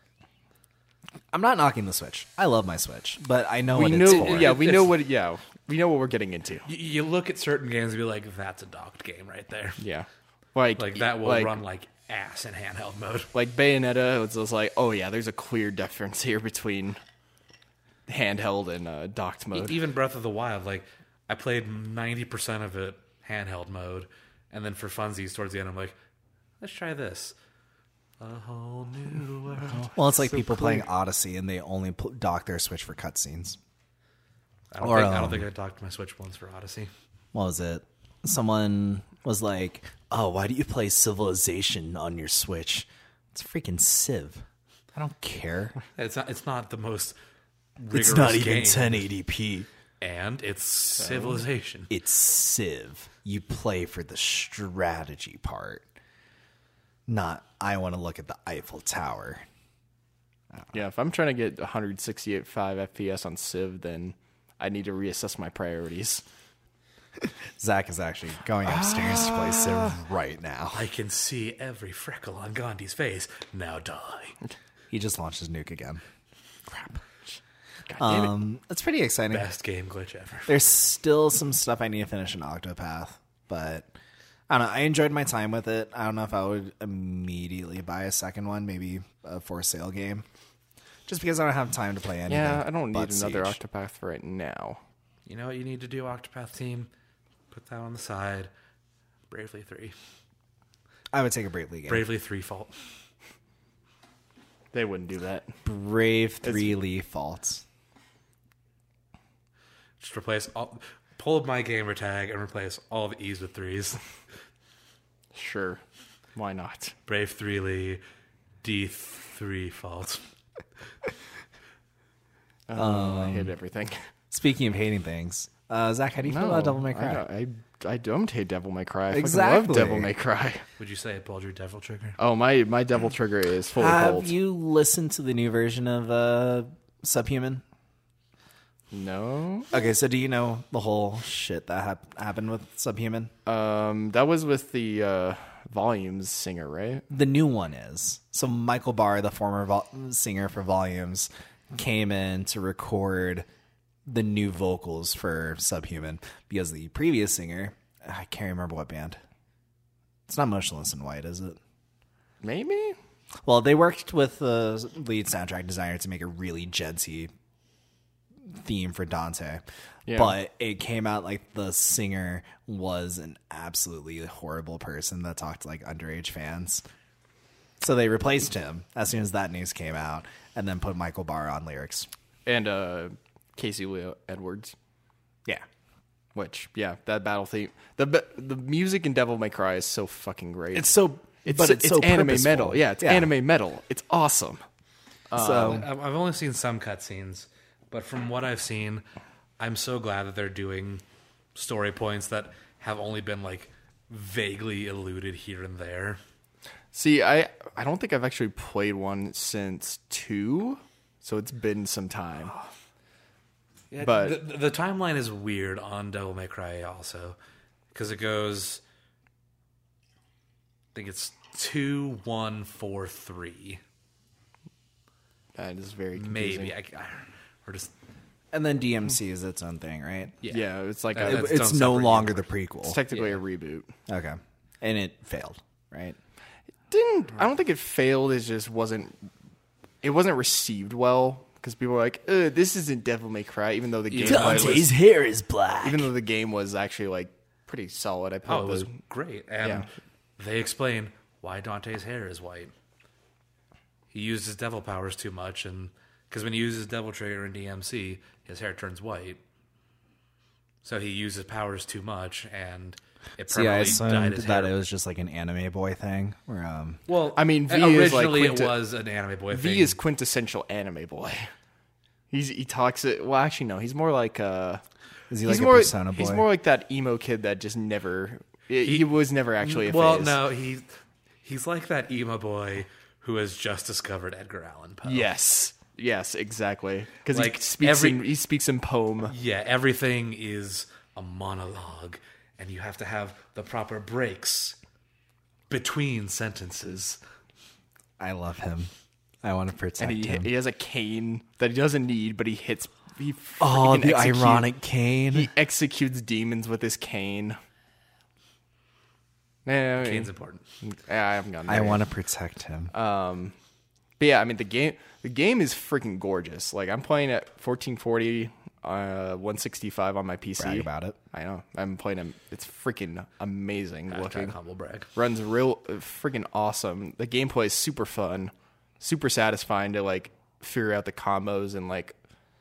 I'm not knocking the Switch. I love my Switch, but I know what it's for. we know what we're getting into. You look at certain games and be like, that's a docked game right there. Yeah. Like that will run like ass in handheld mode. Like Bayonetta, it's just like, oh yeah, there's a clear difference here between handheld and docked mode. Even Breath of the Wild, like I played 90% of it handheld mode, and then for funsies towards the end, I'm like, let's try this. A whole new world. Well, it's like people playing Odyssey and they only dock their Switch for cutscenes. I don't, Or, think, I don't think I docked my Switch once for Odyssey. What was it? Someone was like, "Oh, why do you play Civilization on your Switch? It's freaking Civ. I don't care. It's not the most rigorous It's not even game. 1080p. And it's Civilization. It's Civ. You play for the strategy part. Not, I want to look at the Eiffel Tower." Yeah, if I'm trying to get 168.5 FPS on Civ, then I need to reassess my priorities. Zach is actually going upstairs to play Civ right now. I can see every freckle on Gandhi's face. Now die. He just launched his nuke again. Crap. God damn it. It's pretty exciting. Best game glitch ever. There's still some stuff I need to finish in Octopath, but I don't know. I enjoyed my time with it. I don't know if I would immediately buy a second one, maybe a for sale game, just because I don't have time to play anything. Yeah, I don't need but another Siege. Octopath right now. You know what you need to do, Octopath team? Put that on the side. Bravely 3. I would take a Bravely game. Bravely 3 fault. They wouldn't do that. Brave 3 Leaf Faults. Just replace all. Pull my gamer tag and replace all the E's with 3s. Sure. Why not? Brave 3 Lee. D3 fault. I hate everything. Speaking of hating things, Zach, how do you feel about Devil May Cry? I don't hate Devil May Cry. I fucking Exactly. love Devil May Cry. Would you say it pulled your devil trigger? Oh, my Devil Trigger is fully Have pulled. you listened to the new version of Subhuman? No. Okay, so do you know the whole shit that happened with Subhuman? That was with the Volumes singer, right? The new one is. So Michael Barr, the former singer for Volumes, came in to record the new vocals for Subhuman because the previous singer, I can't remember what band. It's not Motionless in White, is it? Maybe. Well, they worked with the lead soundtrack designer to make a really genty theme for Dante. Yeah. But it came out like the singer was an absolutely horrible person that talked to like underage fans. So they replaced him as soon as that news came out and then put Michael Barr on lyrics. And Casey Lee Edwards. Yeah. Which, yeah, that battle theme. The music in Devil May Cry is so fucking great. It's so it's so anime purposeful. metal. Yeah, it's anime metal. It's awesome. So I've only seen some cutscenes, but from what I've seen, I'm so glad that they're doing story points that have only been like vaguely eluded here and there. See, I don't think I've actually played one since 2, so it's been some time. Yeah, But- the timeline is weird on Devil May Cry also, because it goes, I think it's 2, 1, 4, 3. That is very confusing. Maybe or just And then DMC is its own thing, right? Yeah, it's like That's its It's own no separate longer universe. the prequel. it's technically a reboot. Okay. And it failed, right? I don't think it failed. It just wasn't received well because people were like, "This isn't Devil May Cry," even though the game hair is black. even though the game was actually like pretty solid. I played it was great. And Yeah. they explain why Dante's hair is white. He used his devil powers too much, and because when he uses Devil Trigger in DMC, his hair turns white. So he used his powers too much, and it See, I permanently dyed assumed his that hair. it was just like an anime boy thing. Where Well, I mean, V is like originally it quinta- was an anime boy thing. V is quintessential anime boy. He talks it. Well, actually, no. He's more like is he he's like more a Persona boy? he's more like that emo kid that just never. He was never actually a well, phase. no, he's like that emo boy who has just discovered Edgar Allan Poe. Yes, exactly. Because Like, he speaks in poem. Yeah, everything is a monologue, and you have to have the proper breaks between sentences. I love him. I want to protect And him. he has a cane that he doesn't need, but he hits. He Oh, freaking the ironic cane. He executes demons with his cane. Yeah, Kane's important. I haven't gotten. I there want yet. to protect him. But yeah, I mean the game is freaking gorgeous. Like I'm playing at 1440, 165 on my PC. Brag about it. I know. I'm playing it. It's freaking amazing looking. Humble brag. Runs real freaking awesome. The gameplay is super fun, super satisfying to like figure out the combos and like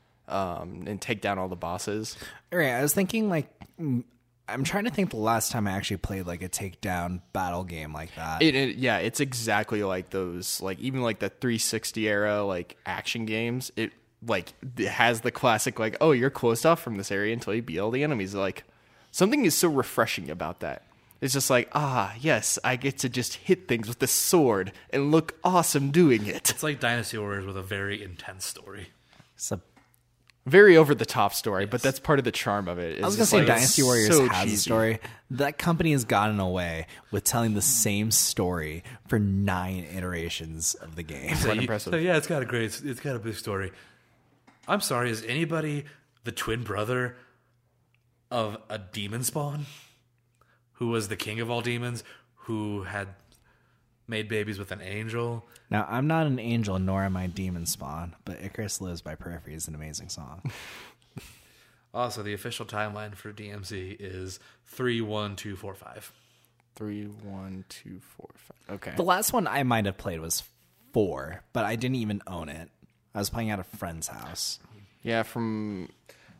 and take down all the bosses. All right, I was thinking like I'm trying to think the last time I actually played like a takedown battle game like that. Yeah, it's exactly like those, like even like the 360 era like action games. It has the classic like, oh, you're closed off from this area until you beat all the enemies. Like something is so refreshing about that. It's just like, yes, I get to just hit things with the sword and look awesome doing it. It's like Dynasty Warriors with a very intense story. So, Very over the top story, but that's part of the charm of it. I was gonna say Dynasty Warriors so has cheesy. a story. That company has gotten away with telling the same story for 9 iterations of the game. Quite impressive. So yeah, it's got a big story. I'm sorry, is anybody the twin brother of a demon spawn who was the king of all demons, who had made babies with an angel? Now, I'm not an angel, nor am I demon spawn, but Icarus Lives by Periphery is an amazing song. Also, the official timeline for DMC is 3-1-2-4-5. 3, 1, 2, 4, 5. Okay. The last one I might have played was 4, but I didn't even own it. I was playing at a friend's house. Yeah, from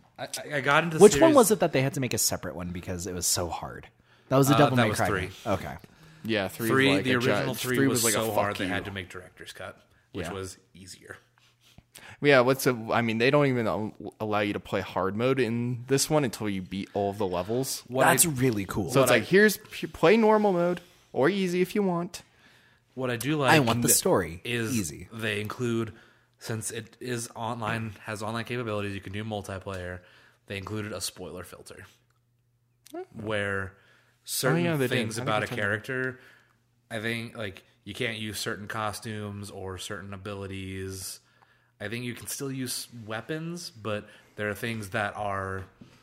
I got into the Which one series- was it that they had to make a separate one because it was so hard? That was the Devil that May was Cry 3. game. Okay. yeah, 3. Three, like the a original gi- 3 was like so a hard fuck they you. had to make director's cut, which Yeah. was easier. Yeah, I mean, they don't even allow you to play hard mode in this one until you beat all of the levels. That's really cool. So it's like, play normal mode or easy if you want. What I do like, I want the story. is Easy. They include, since it is online, has online capabilities, you can do multiplayer. They included a spoiler filter where certain they did. things I about a think I character, I think, like you can't use certain costumes or certain abilities. I think you can still use weapons, but there are things that are,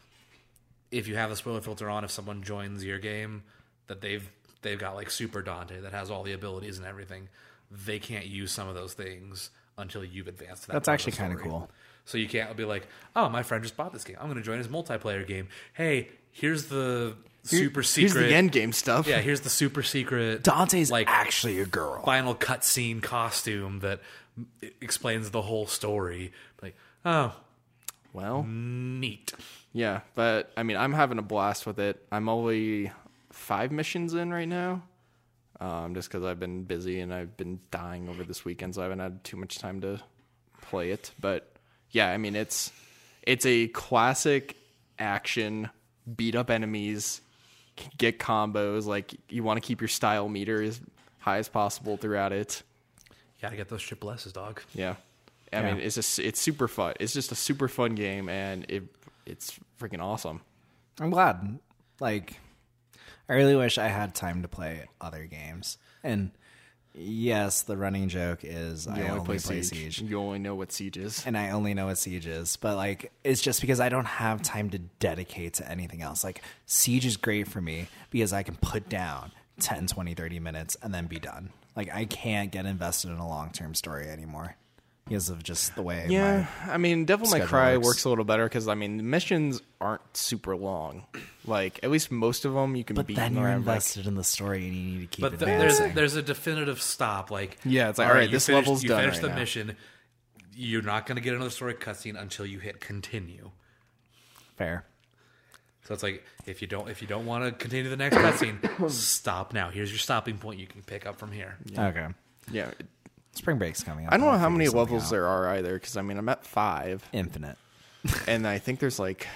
if you have the spoiler filter on, if someone joins your game, that they've got like Super Dante that has all the abilities and everything, they can't use some of those things until you've advanced to that. That's part of the actually kinda story. cool. So you can't be like, oh, my friend just bought this game. I'm going to join his multiplayer game. Hey, here's the super secret. Here's the end game stuff. Yeah, here's the super secret. Dante's like actually a girl. final cutscene costume that explains the whole story. Like, oh, Well, neat. yeah, but I mean, I'm having a blast with it. I'm only 5 missions in right now, just because I've been busy and I've been dying over this weekend, so I haven't had too much time to play it. But yeah, I mean, it's a classic action, beat up enemies, get combos. Like, you want to keep your style meter as high as possible throughout it. You gotta get those triple S's, dog. Yeah. I mean, it's super fun. It's just a super fun game, and it's freaking awesome. I'm glad. Like, I really wish I had time to play other games. And yes, the running joke is I only play Siege. You only know what Siege is. And I only know what Siege is. But, like, it's just because I don't have time to dedicate to anything else. Like, Siege is great for me because I can put down 10, 20, 30 minutes and then be done. Like, I can't get invested in a long-term story anymore because of just the way I mean, Devil May schedule Cry works. works a little better because, I mean, the missions aren't super long. Like, at least most of them you can But beat then you're around, invested in the story and you need to keep But advancing. there's a definitive stop. Like, Yeah, it's like, all right, you this finished- level's you done finished right the now. mission. You're not going to get another story cutscene until you hit continue. Fair. So it's like if you don't want to continue the next cutscene, stop now. Here's your stopping point. You can pick up from here. Okay. Yeah. Spring break's coming up. I don't know I'll how many figure something levels out. there are either because, I mean, I'm at 5. Infinite. And I think there's like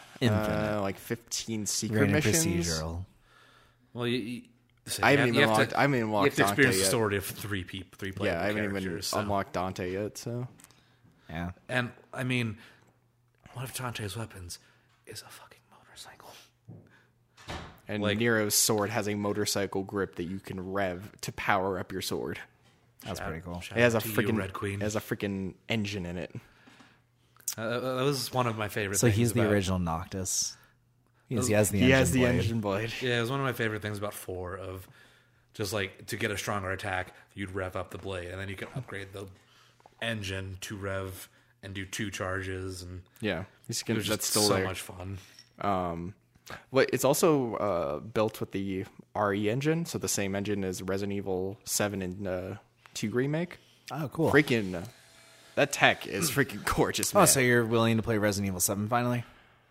15 secret Running missions. procedural. Well, so I you haven't have- even you have unlocked. to- I haven't even You have unlocked to Dante experience yet. the story of three playable Yeah, I haven't even characters. So. unlocked Dante yet. So Yeah. And I mean, one of Dante's weapons is a fucking motorcycle. and Like- Nero's sword has a motorcycle grip that you can rev to power up your sword. That's pretty cool. Shout It has a out to you, freaking Red Queen. It has a freaking engine in it. That was one of my favorite. So things he's the about- original Noctis. He has the He engine has the blade. engine blade. Yeah, it was one of my favorite things about 4 of just like to get a stronger attack, you'd rev up the blade, and then you can upgrade the engine to rev and do 2 charges, and Yeah, it was that's just still so there. much fun. But it's also built with the RE engine, so the same engine as Resident Evil 7 and 2 remake. Oh, cool. Freaking, that tech is freaking gorgeous, man. Oh, so you're willing to play Resident Evil 7 finally?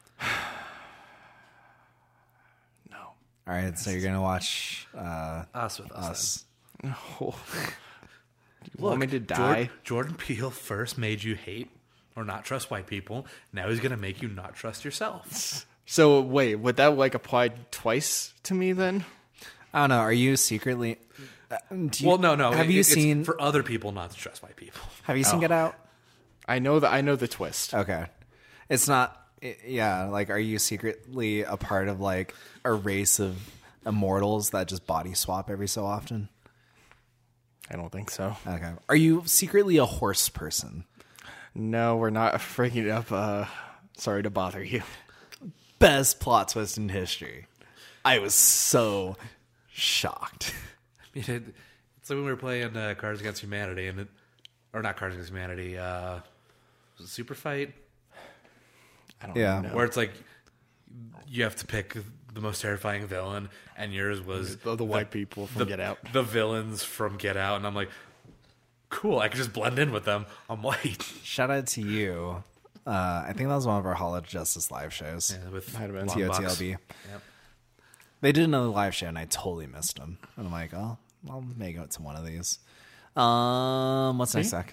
No. All right, so you're going to watch Us with us. Us. Oh. You want me to die? Jordan Peele first made you hate or not trust white people. Now he's going to make you not trust yourself. So wait, would that like apply twice to me then? I don't know. Are you secretly... Well, no. Have you it's seen... for other people not to trust white people? Have you seen Get Out? I know the twist. Okay. It's not... Yeah, like, are you secretly a part of, like, a race of immortals that just body swap every so often? I don't think so. Okay. Are you secretly a horse person? No, we're not freaking up. Sorry to bother you. Best plot twist in history. I was so shocked. I mean, it's like when we were playing Cards Against Humanity, or not Cards Against Humanity, was it Super Fight? I don't Yeah. know. Where it's like you have to pick the most terrifying villain, and yours was The white people from Get Out. The villains from Get Out, and I'm like, cool, I can just blend in with them. I'm white. Shout out to you. I think that was one of our Hall of Justice live shows. Yeah, with Might have been. long box. TOTLB. Yep. They did another live show, and I totally missed them. And I'm like, oh, I'll make it to one of these. What's next, Zach?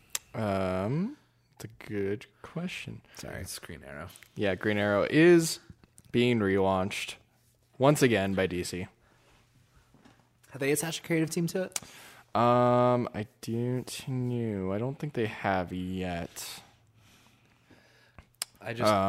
It's a good question. Sorry. It's Green Arrow. Yeah, Green Arrow is being relaunched once again by DC. Have they attached a creative team to it? I don't know. I don't think they have yet. I just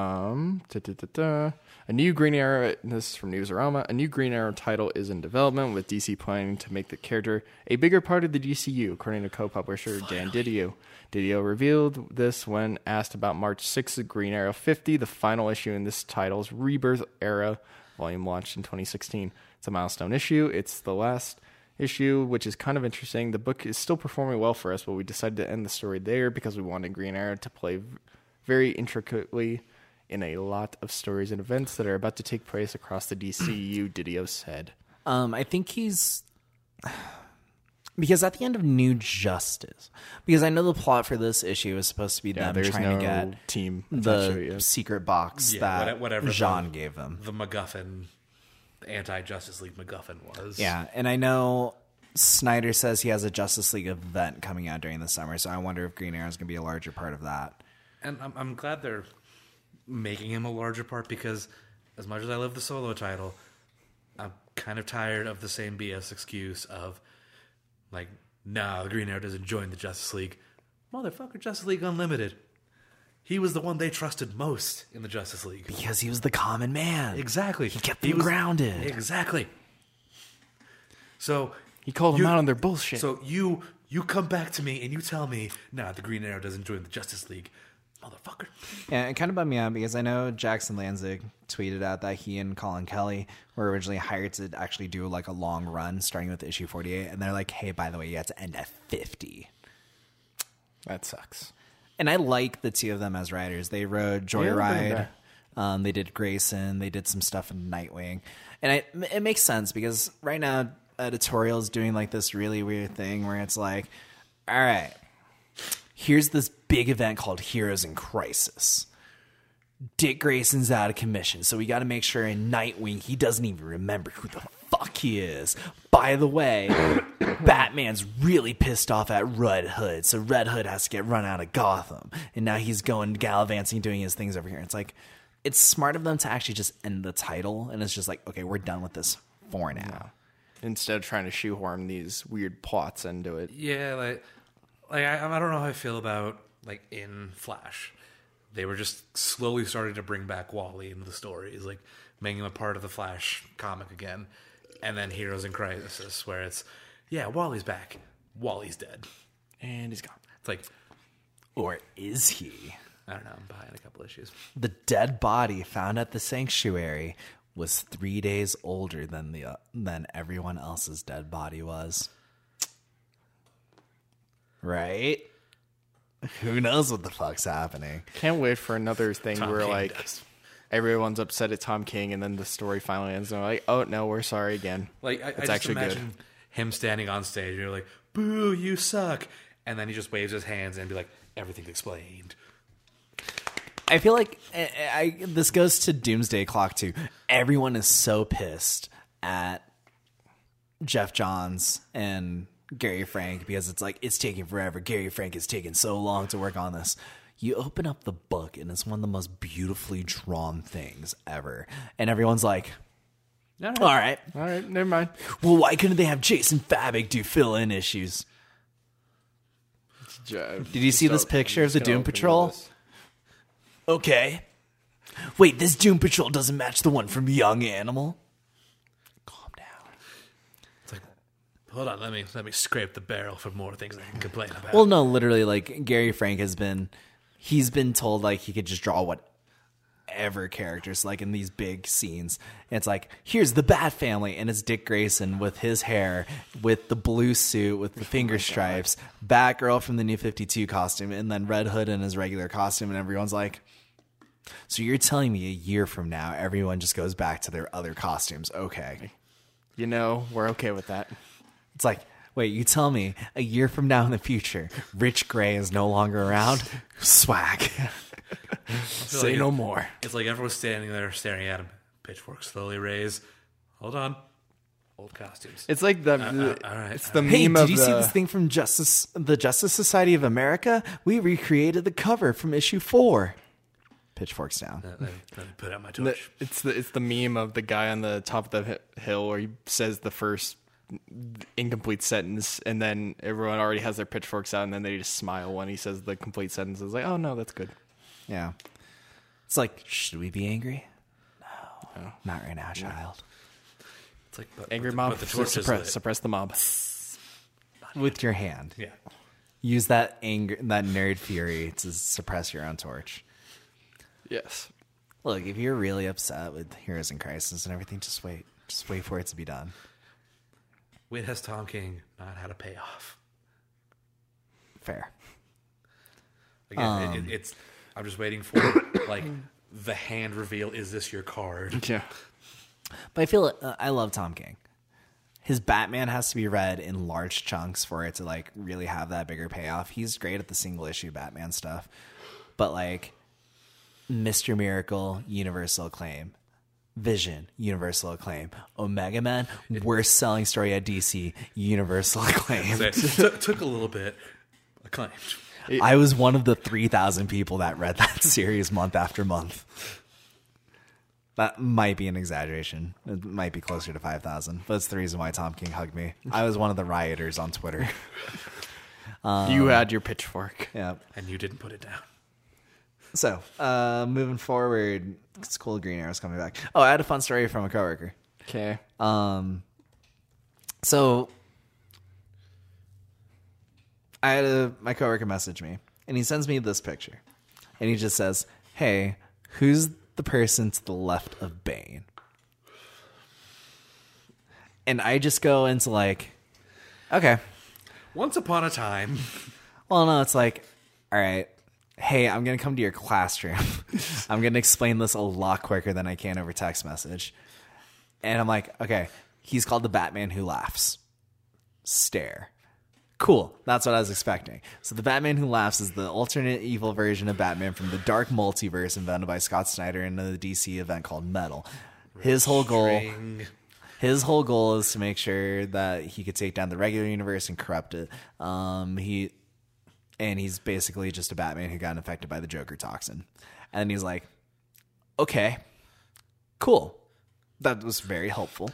A new Green Arrow, this is from Newsarama, a new Green Arrow title is in development with DC planning to make the character a bigger part of the DCU, according to co-publisher Dan Didio. Didio revealed this when asked about March 6th Green Arrow 50, the final issue in this title's Rebirth Era volume launched in 2016. It's a milestone issue. It's the last issue, which is kind of interesting. The book is still performing well for us, but we decided to end the story there because we wanted Green Arrow to play very intricately in a lot of stories and events that are about to take place across the DCU, Didio said. I think he's... Because at the end of New Justice, because I know the plot for this issue is supposed to be them there's trying no to get team attached to it the yet. secret box that whatever Jean gave them. the MacGuffin, the anti-Justice League MacGuffin was. Yeah, and I know Snyder says he has a Justice League event coming out during the summer, so I wonder if Green Arrow is going to be a larger part of that. And I'm glad they're making him a larger part because as much as I love the solo title, I'm kind of tired of the same BS excuse of, like, nah, the Green Arrow doesn't join the Justice League. Motherfucker, Justice League Unlimited. He was the one they trusted most in the Justice League. Because he was the common man. Exactly. He kept them grounded. Exactly. So He called them out on their bullshit. So you come back to me and you tell me, nah, the Green Arrow doesn't join the Justice League. Motherfucker. Yeah, it kind of bummed me out because I know Jackson Lanzig tweeted out that he and Colin Kelly were originally hired to actually do like a long run starting with issue 48. And they're like, hey, by the way, you have to end at 50. That sucks. And I like the two of them as writers. They wrote Joyride. They did Grayson. They did some stuff in Nightwing. And it makes sense because right now editorial is doing like this really weird thing where it's like, all right, here's this big event called Heroes in Crisis. Dick Grayson's out of commission, so we got to make sure in Nightwing he doesn't even remember who the fuck he is. By the way, Batman's really pissed off at Red Hood, so Red Hood has to get run out of Gotham, and now he's going gallivanting, doing his things over here. It's like, it's smart of them to actually just end the title, and it's just like, okay, we're done with this for now. Instead of trying to shoehorn these weird plots into it. Yeah, like I don't know how I feel about, like, in Flash. They were just slowly starting to bring back Wally into the stories, like making him a part of the Flash comic again. And then Heroes in Crisis, where it's, yeah, Wally's back. Wally's dead. And he's gone. It's like, Or is he? I don't know, I'm behind a couple issues. The dead body found at the sanctuary was 3 days older than everyone else's dead body was. Right? Who knows what the fuck's happening? Can't wait for another thing Tom where King like does. everyone's upset at Tom King and then the story finally ends and they're like, oh no, we're sorry again. Like, I It's just actually imagine him standing on stage and you're like, boo, you suck. And then he just waves his hands and be like, everything's explained. I feel like this goes to Doomsday Clock too. Everyone is so pissed at Jeff Johns and Gary Frank because it's like, it's taking forever. Gary Frank is taking so long to work on this. You open up the book and it's one of the most beautifully drawn things ever. And everyone's like, all right. All right, never mind. Well, why couldn't they have Jason Fabok do fill-in issues? Did you see this picture of the Doom Patrol? Okay. Wait, this Doom Patrol doesn't match the one from Young Animal? Calm down. It's like, hold on, let me scrape the barrel for more things I can complain about. Well, no, literally, like, Gary Frank he's been told, like, he could just draw whatever characters, like, in these big scenes. And it's like, here's the Bat Family, and it's Dick Grayson with his hair, with the blue suit, with the finger stripes, Batgirl from the New 52 costume, and then Red Hood in his regular costume, and everyone's like, so you're telling me a year from now, everyone just goes back to their other costumes. Okay. You know, we're okay with that. It's like, wait, you tell me a year from now in the future, Rich Gray is no longer around? Swag. Say no more. It's like everyone's standing there staring at him. Pitchfork slowly raised. Hold on. Old costumes. It's like the all right. it's the Hey, meme did of you the, see this thing from the Justice Society of America? We recreated the cover from issue 4. Pitchforks down. Let me put out my torch. it's the meme of the guy on the top of the hill where he says the first incomplete sentence and then everyone already has their pitchforks out and then they just smile when he says the complete sentence. It's like, oh no, that's good. Yeah. It's like, should we be angry? No. Not right now, child. It's like, Angry but mob, the torch is lit. suppress the mob. With your hand. Yeah. Use that anger, that nerd fury to suppress your own torch. Yes. Look, if you're really upset with Heroes in Crisis and everything, just wait. Just wait for it to be done. When has Tom King not had a payoff? Fair. Again, it's. I'm just waiting for like the hand reveal. Is this your card? Yeah. But I feel I love Tom King. His Batman has to be read in large chunks for it to like really have that bigger payoff. He's great at the single issue Batman stuff, but like Mr. Miracle, universal acclaim. Vision, universal acclaim. Omega Man, worst selling story at DC, universal acclaim. Took a little bit. Acclaimed. I was one of the 3,000 people that read that series month after month. That might be an exaggeration. It might be closer to 5,000. But it's the reason why Tom King hugged me. I was one of the rioters on Twitter. You had your pitchfork. Yeah. And you didn't put it down. So, moving forward, it's cool Green Arrow's coming back. Oh, I had a fun story from a coworker. Okay. So I had my coworker message me, and he sends me this picture, and he just says, "Hey, who's the person to the left of Bane?" And I just go into like, okay. Once upon a time. Well, no, it's like, all right. Hey, I'm going to come to your classroom. I'm going to explain this a lot quicker than I can over text message. And I'm like, okay, he's called the Batman Who Laughs. Stare. Cool. That's what I was expecting. So the Batman Who Laughs is the alternate evil version of Batman from the dark multiverse invented by Scott Snyder in the DC event called Metal. His whole goal is to make sure that he could take down the regular universe and corrupt it. He's basically just a Batman who got infected by the Joker toxin. And he's like, okay, cool. That was very helpful.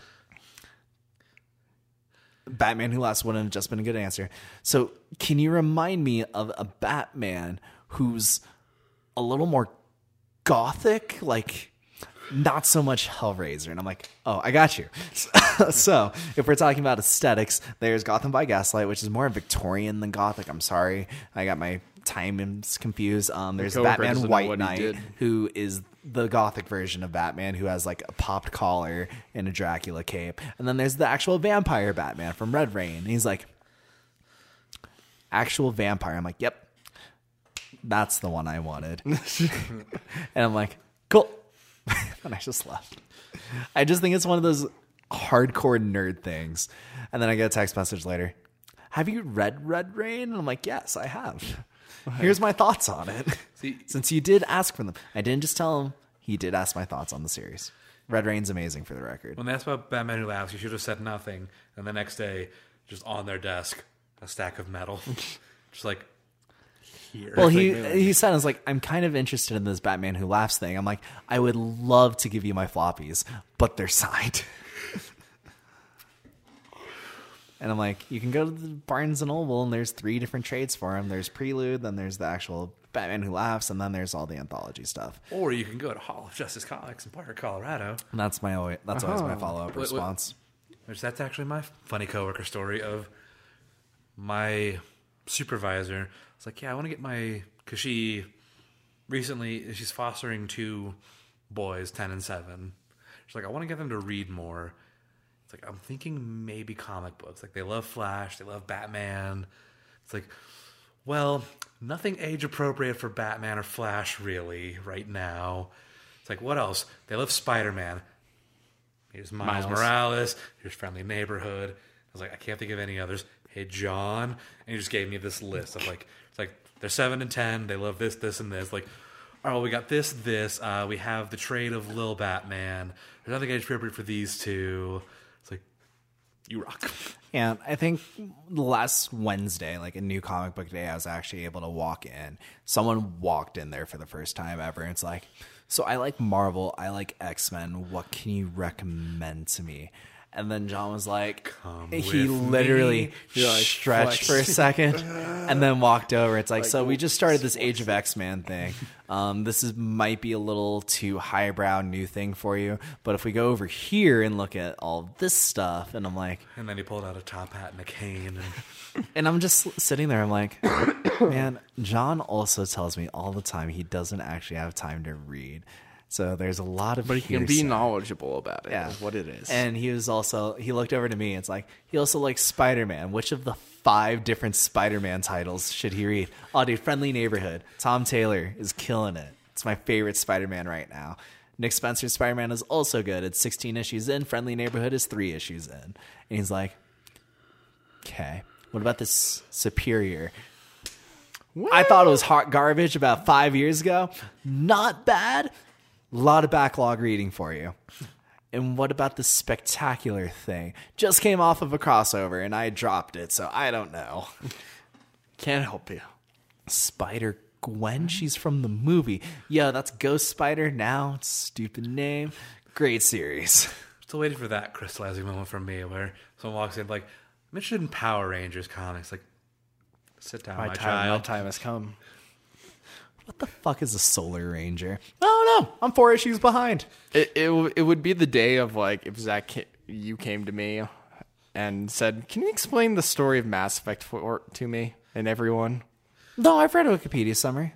Batman Who Laughs wouldn't have just been a good answer. So can you remind me of a Batman who's a little more gothic, like not so much Hellraiser? And I'm like, oh, I got you. So if we're talking about aesthetics, there's Gotham by Gaslight, which is more Victorian than Gothic. I'm sorry. I got my timings confused. There's Batman White Knight, who is the Gothic version of Batman, who has like a popped collar and a Dracula cape. And then there's the actual vampire Batman from Red Rain. And he's like, actual vampire. I'm like, yep, that's the one I wanted. And I'm like, cool. And I just left. I just think it's one of those hardcore nerd things. And then I get a text message later. Have you read Red Rain? And I'm like, yes, I have. Here's my thoughts on it. See, since you did ask for them. I didn't just tell him. He did ask my thoughts on the series. Red Rain's amazing for the record. When they asked about Batman Who Laughs, you should have said nothing. And the next day, just on their desk, a stack of metal. Just like, here. Well, he said, I was like, I'm kind of interested in this Batman Who Laughs thing. I'm like, I would love to give you my floppies, but they're signed. And I'm like, you can go to the Barnes and Noble, and there's 3 different trades for them. There's Prelude, then there's the actual Batman Who Laughs, and then there's all the anthology stuff. Or you can go to Hall of Justice Comics in Parker, Colorado. And that's always my follow-up response. Which that's actually my funny coworker story of my supervisor. It's like, yeah, I want to get because she's fostering 2 boys, 10 and 7. She's like, I want to get them to read more. It's like, I'm thinking maybe comic books. Like, they love Flash, they love Batman. It's like, well, nothing age appropriate for Batman or Flash really right now. It's like, what else? They love Spider-Man. Here's Miles Morales. Here's Friendly Neighborhood. I was like, I can't think of any others. Hey, John. And he just gave me this list of like, it's like, they're 7 and 10. They love this, this, and this. Like, all right, well, we got this. We have the trade of Lil Batman. There's nothing age appropriate for these 2. It's like, you rock. And I think last Wednesday, like a new comic book day, I was actually able to walk in. Someone walked in there for the first time ever. And it's like, so I like Marvel. I like X-Men. What can you recommend to me? And then John was like, he literally stretched for a second and then walked over. It's like, so we just started this Age of X-Man thing. Might be a little too highbrow new thing for you. But if we go over here and look at all this stuff, and I'm like. And then he pulled out a top hat and a cane. And I'm just sitting there. I'm like, man, John also tells me all the time he doesn't actually have time to read. So there's a lot of, but he can be knowledgeable about it. Yeah, is what it is. And he looked over to me. It's like he also likes Spider-Man. Which of the 5 different Spider-Man titles should he read? Oh, dude, Friendly Neighborhood. Tom Taylor is killing it. It's my favorite Spider-Man right now. Nick Spencer's Spider-Man is also good. It's 16 issues in. Friendly Neighborhood is 3 issues in. And he's like, okay, what about this Superior? What? I thought it was hot garbage about 5 years ago. Not bad. A lot of backlog reading for you. And what about the Spectacular thing? Just came off of a crossover and I dropped it, so I don't know. Can't help you. Spider Gwen. She's from the movie. Yo, that's Ghost Spider now. Stupid name. Great series. Still waiting for that crystallizing moment from me where someone walks in like, I'm interested in Power Rangers comics. Like, sit down, my My child. time has come. What the fuck is a Solar Ranger? Oh no, I'm 4 issues behind. It would be the day of like if you came to me and said, "Can you explain the story of Mass Effect to me and everyone?" No, I've read a Wikipedia summary.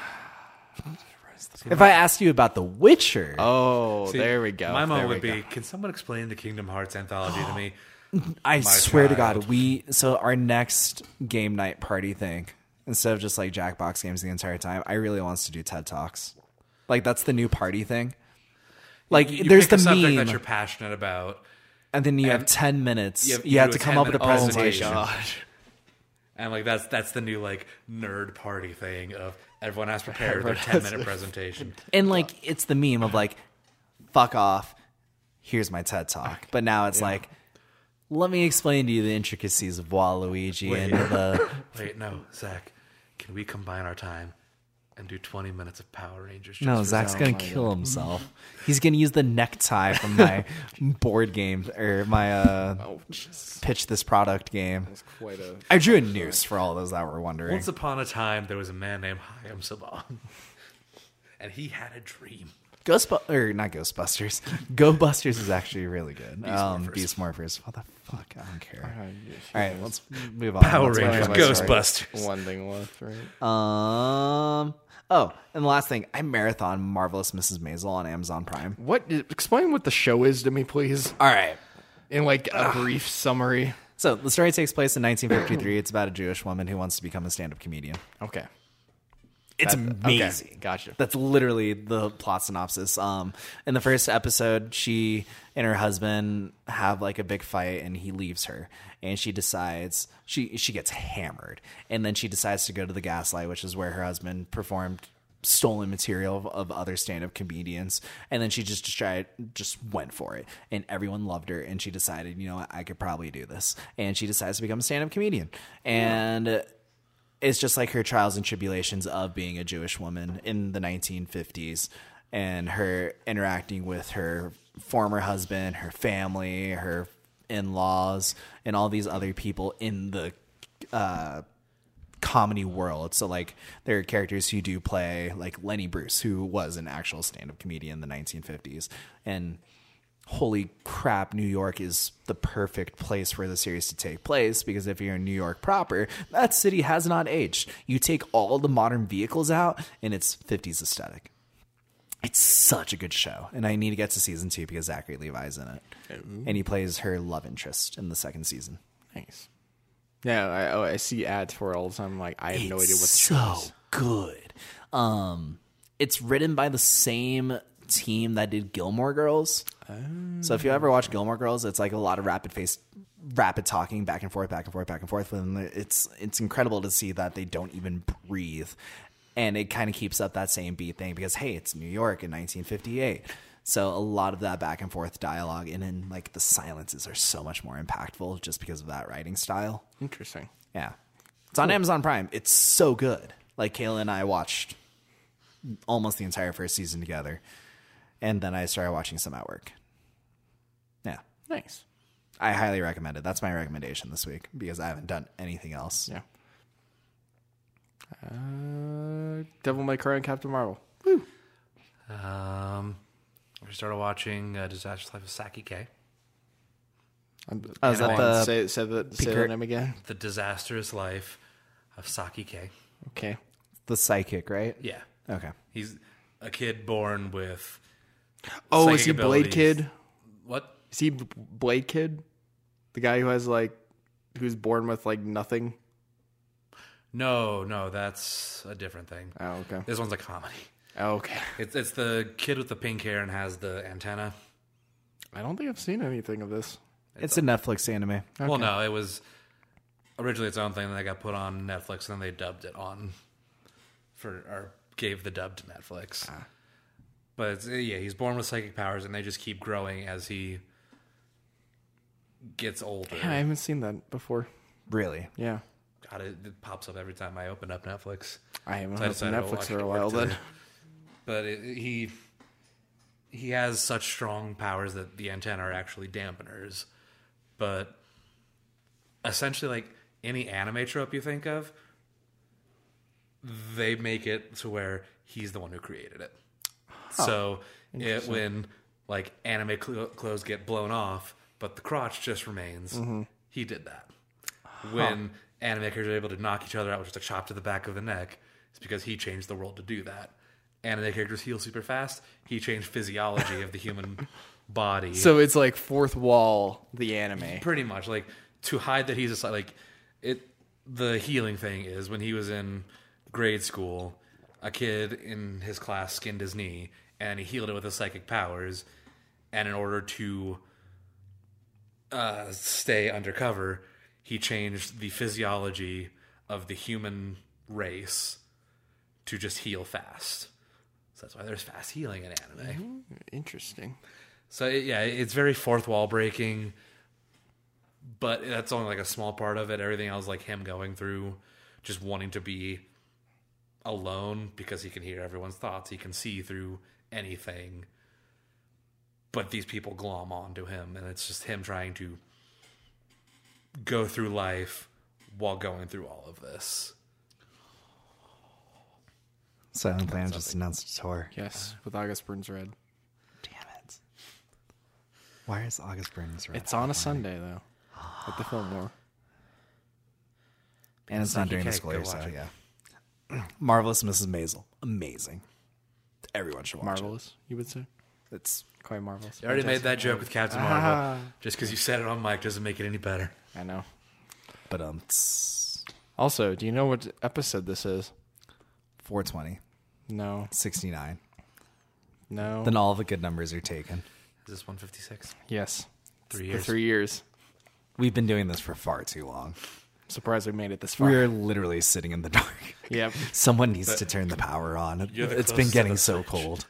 If I asked you about The Witcher, Oh, See, there we go. My moment There would we be, go. can someone explain the Kingdom Hearts anthology to me? I swear to God, child. so our next game night party thing, instead of just like Jackbox games the entire time, I really want us to do TED Talks. Like that's the new party thing. Like You there's pick the a subject meme, that you're passionate about, and then you have and 10 minutes. you You have have to to do a come up with a 10-minute presentation. presentation. And like that's the new like nerd party thing of everyone has prepared their 10-minute presentation. And like it's the meme of like, fuck off, here's my TED Talk. But now it's like, let me explain to you the intricacies of Waluigi and the Wait, no, Zach, can we combine our time and do 20 minutes of Power Rangers? No, for Zach's Zach? gonna kill himself. He's gonna use the necktie from my board game or my pitch this product game. It's quite a. I drew a noose for all those that were wondering. Once upon a time, there was a man named Hayam Saban, and he had a dream. Not Ghostbusters. Go Busters is actually really good. Beast Beast Morphers. What the fuck? I don't care. All All right, let's move on. Power Let's Rangers, finish my story. Ghostbusters. One thing left, right? Oh, and the last thing, I marathon Marvelous Mrs. Maisel on Amazon Prime. Explain what the show is to me, please, All right. in like a brief summary. So the story takes place in 1953. It's about a Jewish woman who wants to become a stand-up comedian. Okay. It's amazing. Okay, gotcha. That's literally the plot synopsis. In the first episode, she and her husband have like a big fight, and he leaves her, and she decides she gets hammered, and then she decides to go to the Gaslight, which is where her husband performed stolen material of other stand-up comedians, and then she just went for it, and everyone loved her, and she decided, you know what, I could probably do this, and she decides to become a stand-up comedian, and it's just like her trials and tribulations of being a Jewish woman in the 1950s and her interacting with her former husband, her family, her in-laws, and all these other people in the comedy world. So like there are characters who do play, like Lenny Bruce, who was an actual stand-up comedian in the 1950s. And holy crap, New York is the perfect place for the series to take place, because if you're in New York proper, that city has not aged. You take all the modern vehicles out and it's 50s aesthetic. It's such a good show, and I need to get to season 2 because Zachary Levi's in it. And he plays her love interest in the second season. Nice. Yeah, I see ads for it all the time. I'm like, I have no idea what the show so is. good. It's written by the same team that did Gilmore Girls. So if you ever watch Gilmore Girls, it's like a lot of rapid talking back and forth. And it's incredible to see that they don't even breathe. And it kind of keeps up that same beat thing because, hey, it's New York in 1958. So a lot of that back and forth dialogue, and then like the silences are so much more impactful just because of that writing style. Interesting. Yeah. It's on Amazon Prime. It's so good. Like Kayla and I watched almost the entire first season together. And then I started watching some at work. Yeah. Nice. I highly recommend it. That's my recommendation this week because I haven't done anything else. Yeah. Devil May Cry and Captain Marvel. We started watching Disastrous Life of Saki K. Oh, is that the say the name again? The Disastrous Life of Saki K. Okay. psychic, right? Yeah. Okay. He's a kid born with Oh, psychic is he Blade abilities. Kid? What? Is he Blade Kid? The guy who has like, who's born with like nothing? No, that's a different thing. Oh, okay. This one's a comedy. Oh, okay. It's the kid with the pink hair and has the antenna. I don't think I've seen anything of this. It's a Netflix anime. Well, no, it was originally its own thing, then they got put on Netflix, and then they dubbed it on or gave the dub to Netflix. But it's, yeah, he's born with psychic powers, and they just keep growing as he gets older. Yeah, I haven't seen that before. Really? Yeah. God, it pops up every time I open up Netflix. I haven't So I heard from decided to Netflix watch for a it while then. today. But he has such strong powers that the antennae are actually dampeners. But essentially, like any anime trope you think of, they make it to where he's the one who created it. So when like anime clothes get blown off, but the crotch just remains, he did that. When anime characters are able to knock each other out with just a chop to the back of the neck, it's because he changed the world to do that. Anime characters heal super fast. He changed physiology of the human body. So it's like fourth wall, the anime. Pretty much, like to hide that he's a like it. The healing thing is when he was in grade school, a kid in his class skinned his knee, and he healed it with his psychic powers. And in order to stay undercover, he changed the physiology of the human race to just heal fast. So that's why there's fast healing in anime. Interesting. So it's very fourth wall breaking, but that's only like a small part of it. Everything else, like him going through just wanting to be alone because he can hear everyone's thoughts. He can see through anything, but these people glom onto him, and it's just him trying to go through life while going through all of this. Silent Planet just announced a tour. Yes, with August Burns Red. Damn it. Why is August Burns Red? It's on a Sunday, though, at the Fillmore. And it's not during the school year, so yeah. Marvelous Mrs. Maisel. Amazing. Everyone should watch Marvelous, you would say? it. It's Quite marvelous. You already made that joke with Captain Marvel. Ah. Just because you said it on mic doesn't make it any better. I know. but Also, do you know what episode this is? 420, No. 69. No. Then all the good numbers are taken. Is this 156? Yes. 3 The years. 3 years. We've been doing this for far too long. Surprised we made it this far. We're literally sitting in the dark. Yep. Someone needs to turn the power on. You're the It's been closest to getting the so fridge. cold.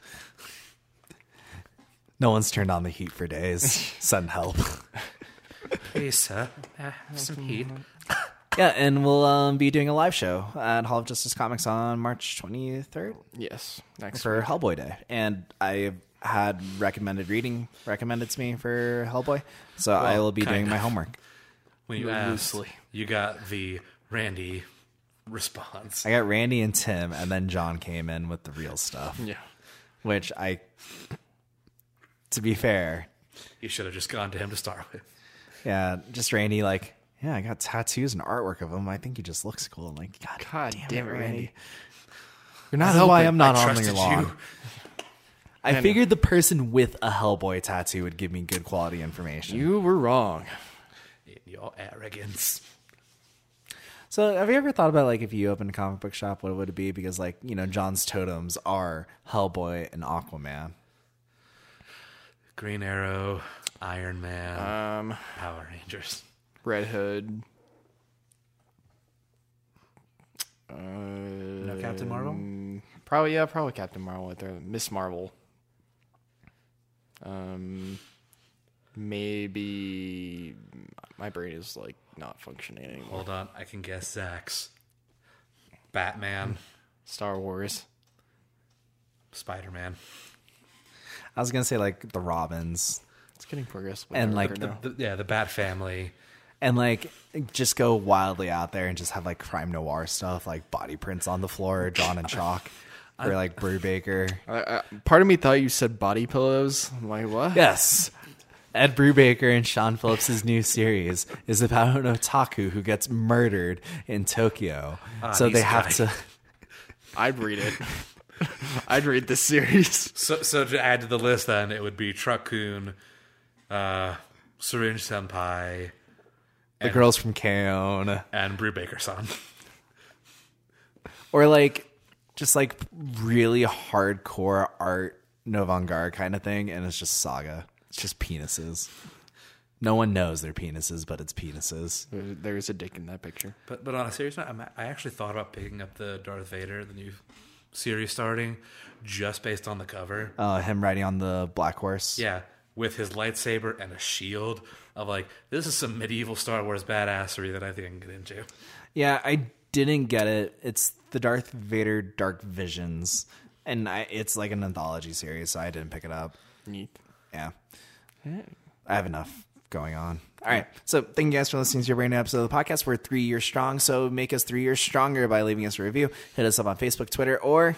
No one's turned on the heat for days. Send help. Hey, sir. Some heat. Yeah, and we'll be doing a live show at Hall of Justice Comics on March 23rd Yes. Next for week. Hellboy Day. And I had recommended reading recommended to me for Hellboy, so I will be doing kind my of. homework. When you Really asked, loosely. you got the Randy response. I got Randy and Tim, and then John came in with the real stuff, Yeah. which to be fair, You should have just gone to him to start with. yeah, just Randy, like, yeah, I got tattoos and artwork of him. I think he just looks cool. I'm like, God damn it, Randy. You're not That's helping. why I'm not I on your trusted lawn. you. I figured the person with a Hellboy tattoo would give me good quality information. You were wrong. In your arrogance. So have you ever thought about, like, if you opened a comic book shop, what would it be? Because, like, you know, John's totems are Hellboy and Aquaman. Green Arrow, Iron Man, Um, Power Rangers. Red Hood. No Captain Marvel? Probably Captain Marvel right there. Miss Marvel. Maybe my brain is like not functioning anymore. Hold on, I can guess Zach's. Batman, Star Wars. Spider-Man. I was going to say, like, the Robins. It's getting progressive. And, like, The Bat Family. And, like, just go wildly out there and just have, like, crime noir stuff, like body prints on the floor drawn in chalk. Or, like, Brubaker. part of me thought you said body pillows. I'm like, what? Yes. Ed Brubaker and Sean Phillips' new series is about an otaku who gets murdered in Tokyo. So they he's have guy. to... I'd read it. I'd read this series. So to add to the list, then it would be Truck-kun, Syringe Senpai, The girls from K-On! and Brubaker-san. Or, like, just, like, really hardcore art Novangar kind of thing, and it's just Saga. It's just penises. No one knows they're penises, but it's penises. There's a dick in that picture. But on a serious note, I actually thought about picking up the Darth Vader, the new series starting, just based on the cover. Him riding on the black horse. Yeah, with his lightsaber and a shield. Of like, this is some medieval Star Wars badassery that I think I can get into. Yeah, I didn't get it, it's the Darth Vader Dark Visions, and it's like an anthology series, so I didn't pick it up. Neat. Yeah. I have enough going on. All right. So thank you guys for listening to your brand new episode of the podcast. We're 3 years strong, so make us 3 years stronger by leaving us a review. Hit us up on Facebook, Twitter, or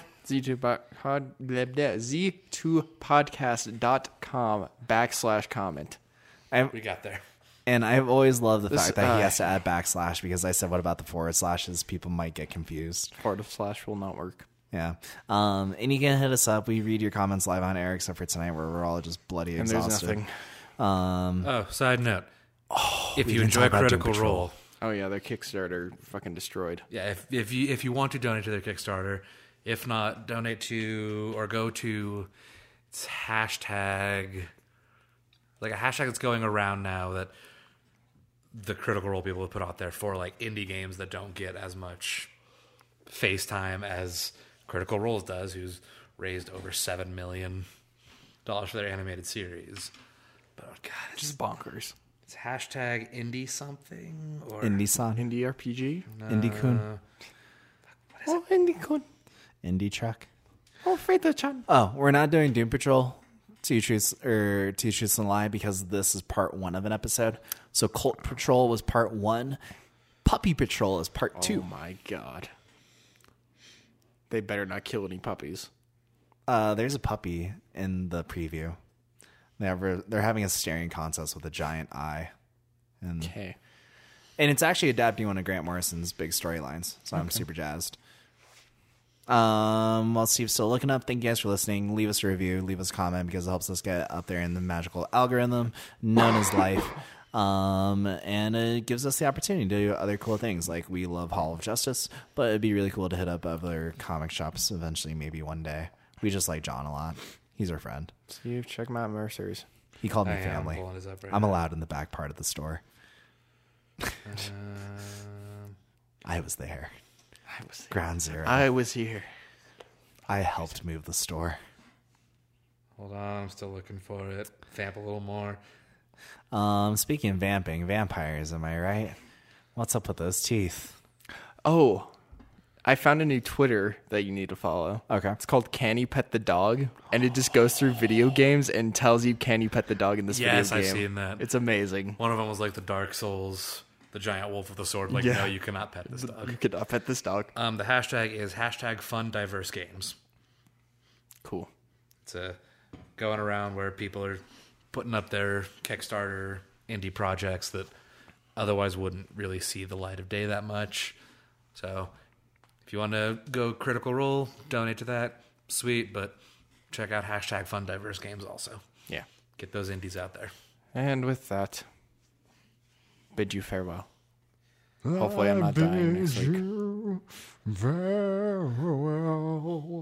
z2podcast.com/comment. We got there. And I've always loved the fact that he has to add backslash, because I said, what about the forward slashes? People might get confused. Forward slash will not work. Yeah. And you can hit us up. We read your comments live on air, except for tonight where we're all just bloody And exhausted. there's nothing. Side note. If you didn't enjoy talk about Doom Critical Patrol. Role, Oh yeah, their Kickstarter fucking destroyed. yeah, if you want to donate to their Kickstarter, if not, donate to or go to it's hashtag, like a hashtag that's going around now that the Critical Role people have put out there for like indie games that don't get as much face time as Critical Roles does, who's raised over $7 million for their animated series. But oh god, it's Just bonkers. It's hashtag indie something or Indie-san. Indie RPG. Indie-kun. Oh, Indie-kun. Indie Truck. Oh, Freda-chan. Oh, we're not doing Doom Patrol, Two Truths and a Lie, because this is part 1 of an episode. So Cult Patrol was part 1. Puppy Patrol is part 2. Oh my god. They better not kill any puppies. There's a puppy in the preview. They're having a staring contest with a giant eye. And Okay. it's actually adapting one of Grant Morrison's big storylines. So I'm super jazzed. While Steve's still looking up, thank you guys for listening. Leave us a review, leave us a comment, because it helps us get up there in the magical algorithm known as life. And it gives us the opportunity to do other cool things. Like, we love Hall of Justice, but it'd be really cool to hit up other comic shops eventually, maybe one day. We just like John a lot. He's our friend. Steve, check my Mercer's. He called me I am family. pulling his up right I'm now. allowed in the back part of the store. I was there. Ground zero. I was here. I helped move the store. Hold on, I'm still looking for it. Vamp a little more. Speaking of vamping, vampires, am I right? What's up with those teeth? Oh, I found a new Twitter that you need to follow. Okay. It's called Can You Pet the Dog? And it just goes through video games and tells you, can you pet the dog in this Yes, video game? I've seen that. It's amazing. One of them was like the Dark Souls, the giant wolf with the sword. Like, Yeah. no, you cannot pet this You dog. could pet this dog. The hashtag is hashtag fun diverse games. Cool. It's going around where people are putting up their Kickstarter indie projects that otherwise wouldn't really see the light of day that much. So if you want to go Critical Role, donate to that, sweet, but check out hashtag fun diverse games also. Yeah. Get those indies out there. And with that, bid you farewell. Hopefully I'm not dying next week. Farewell.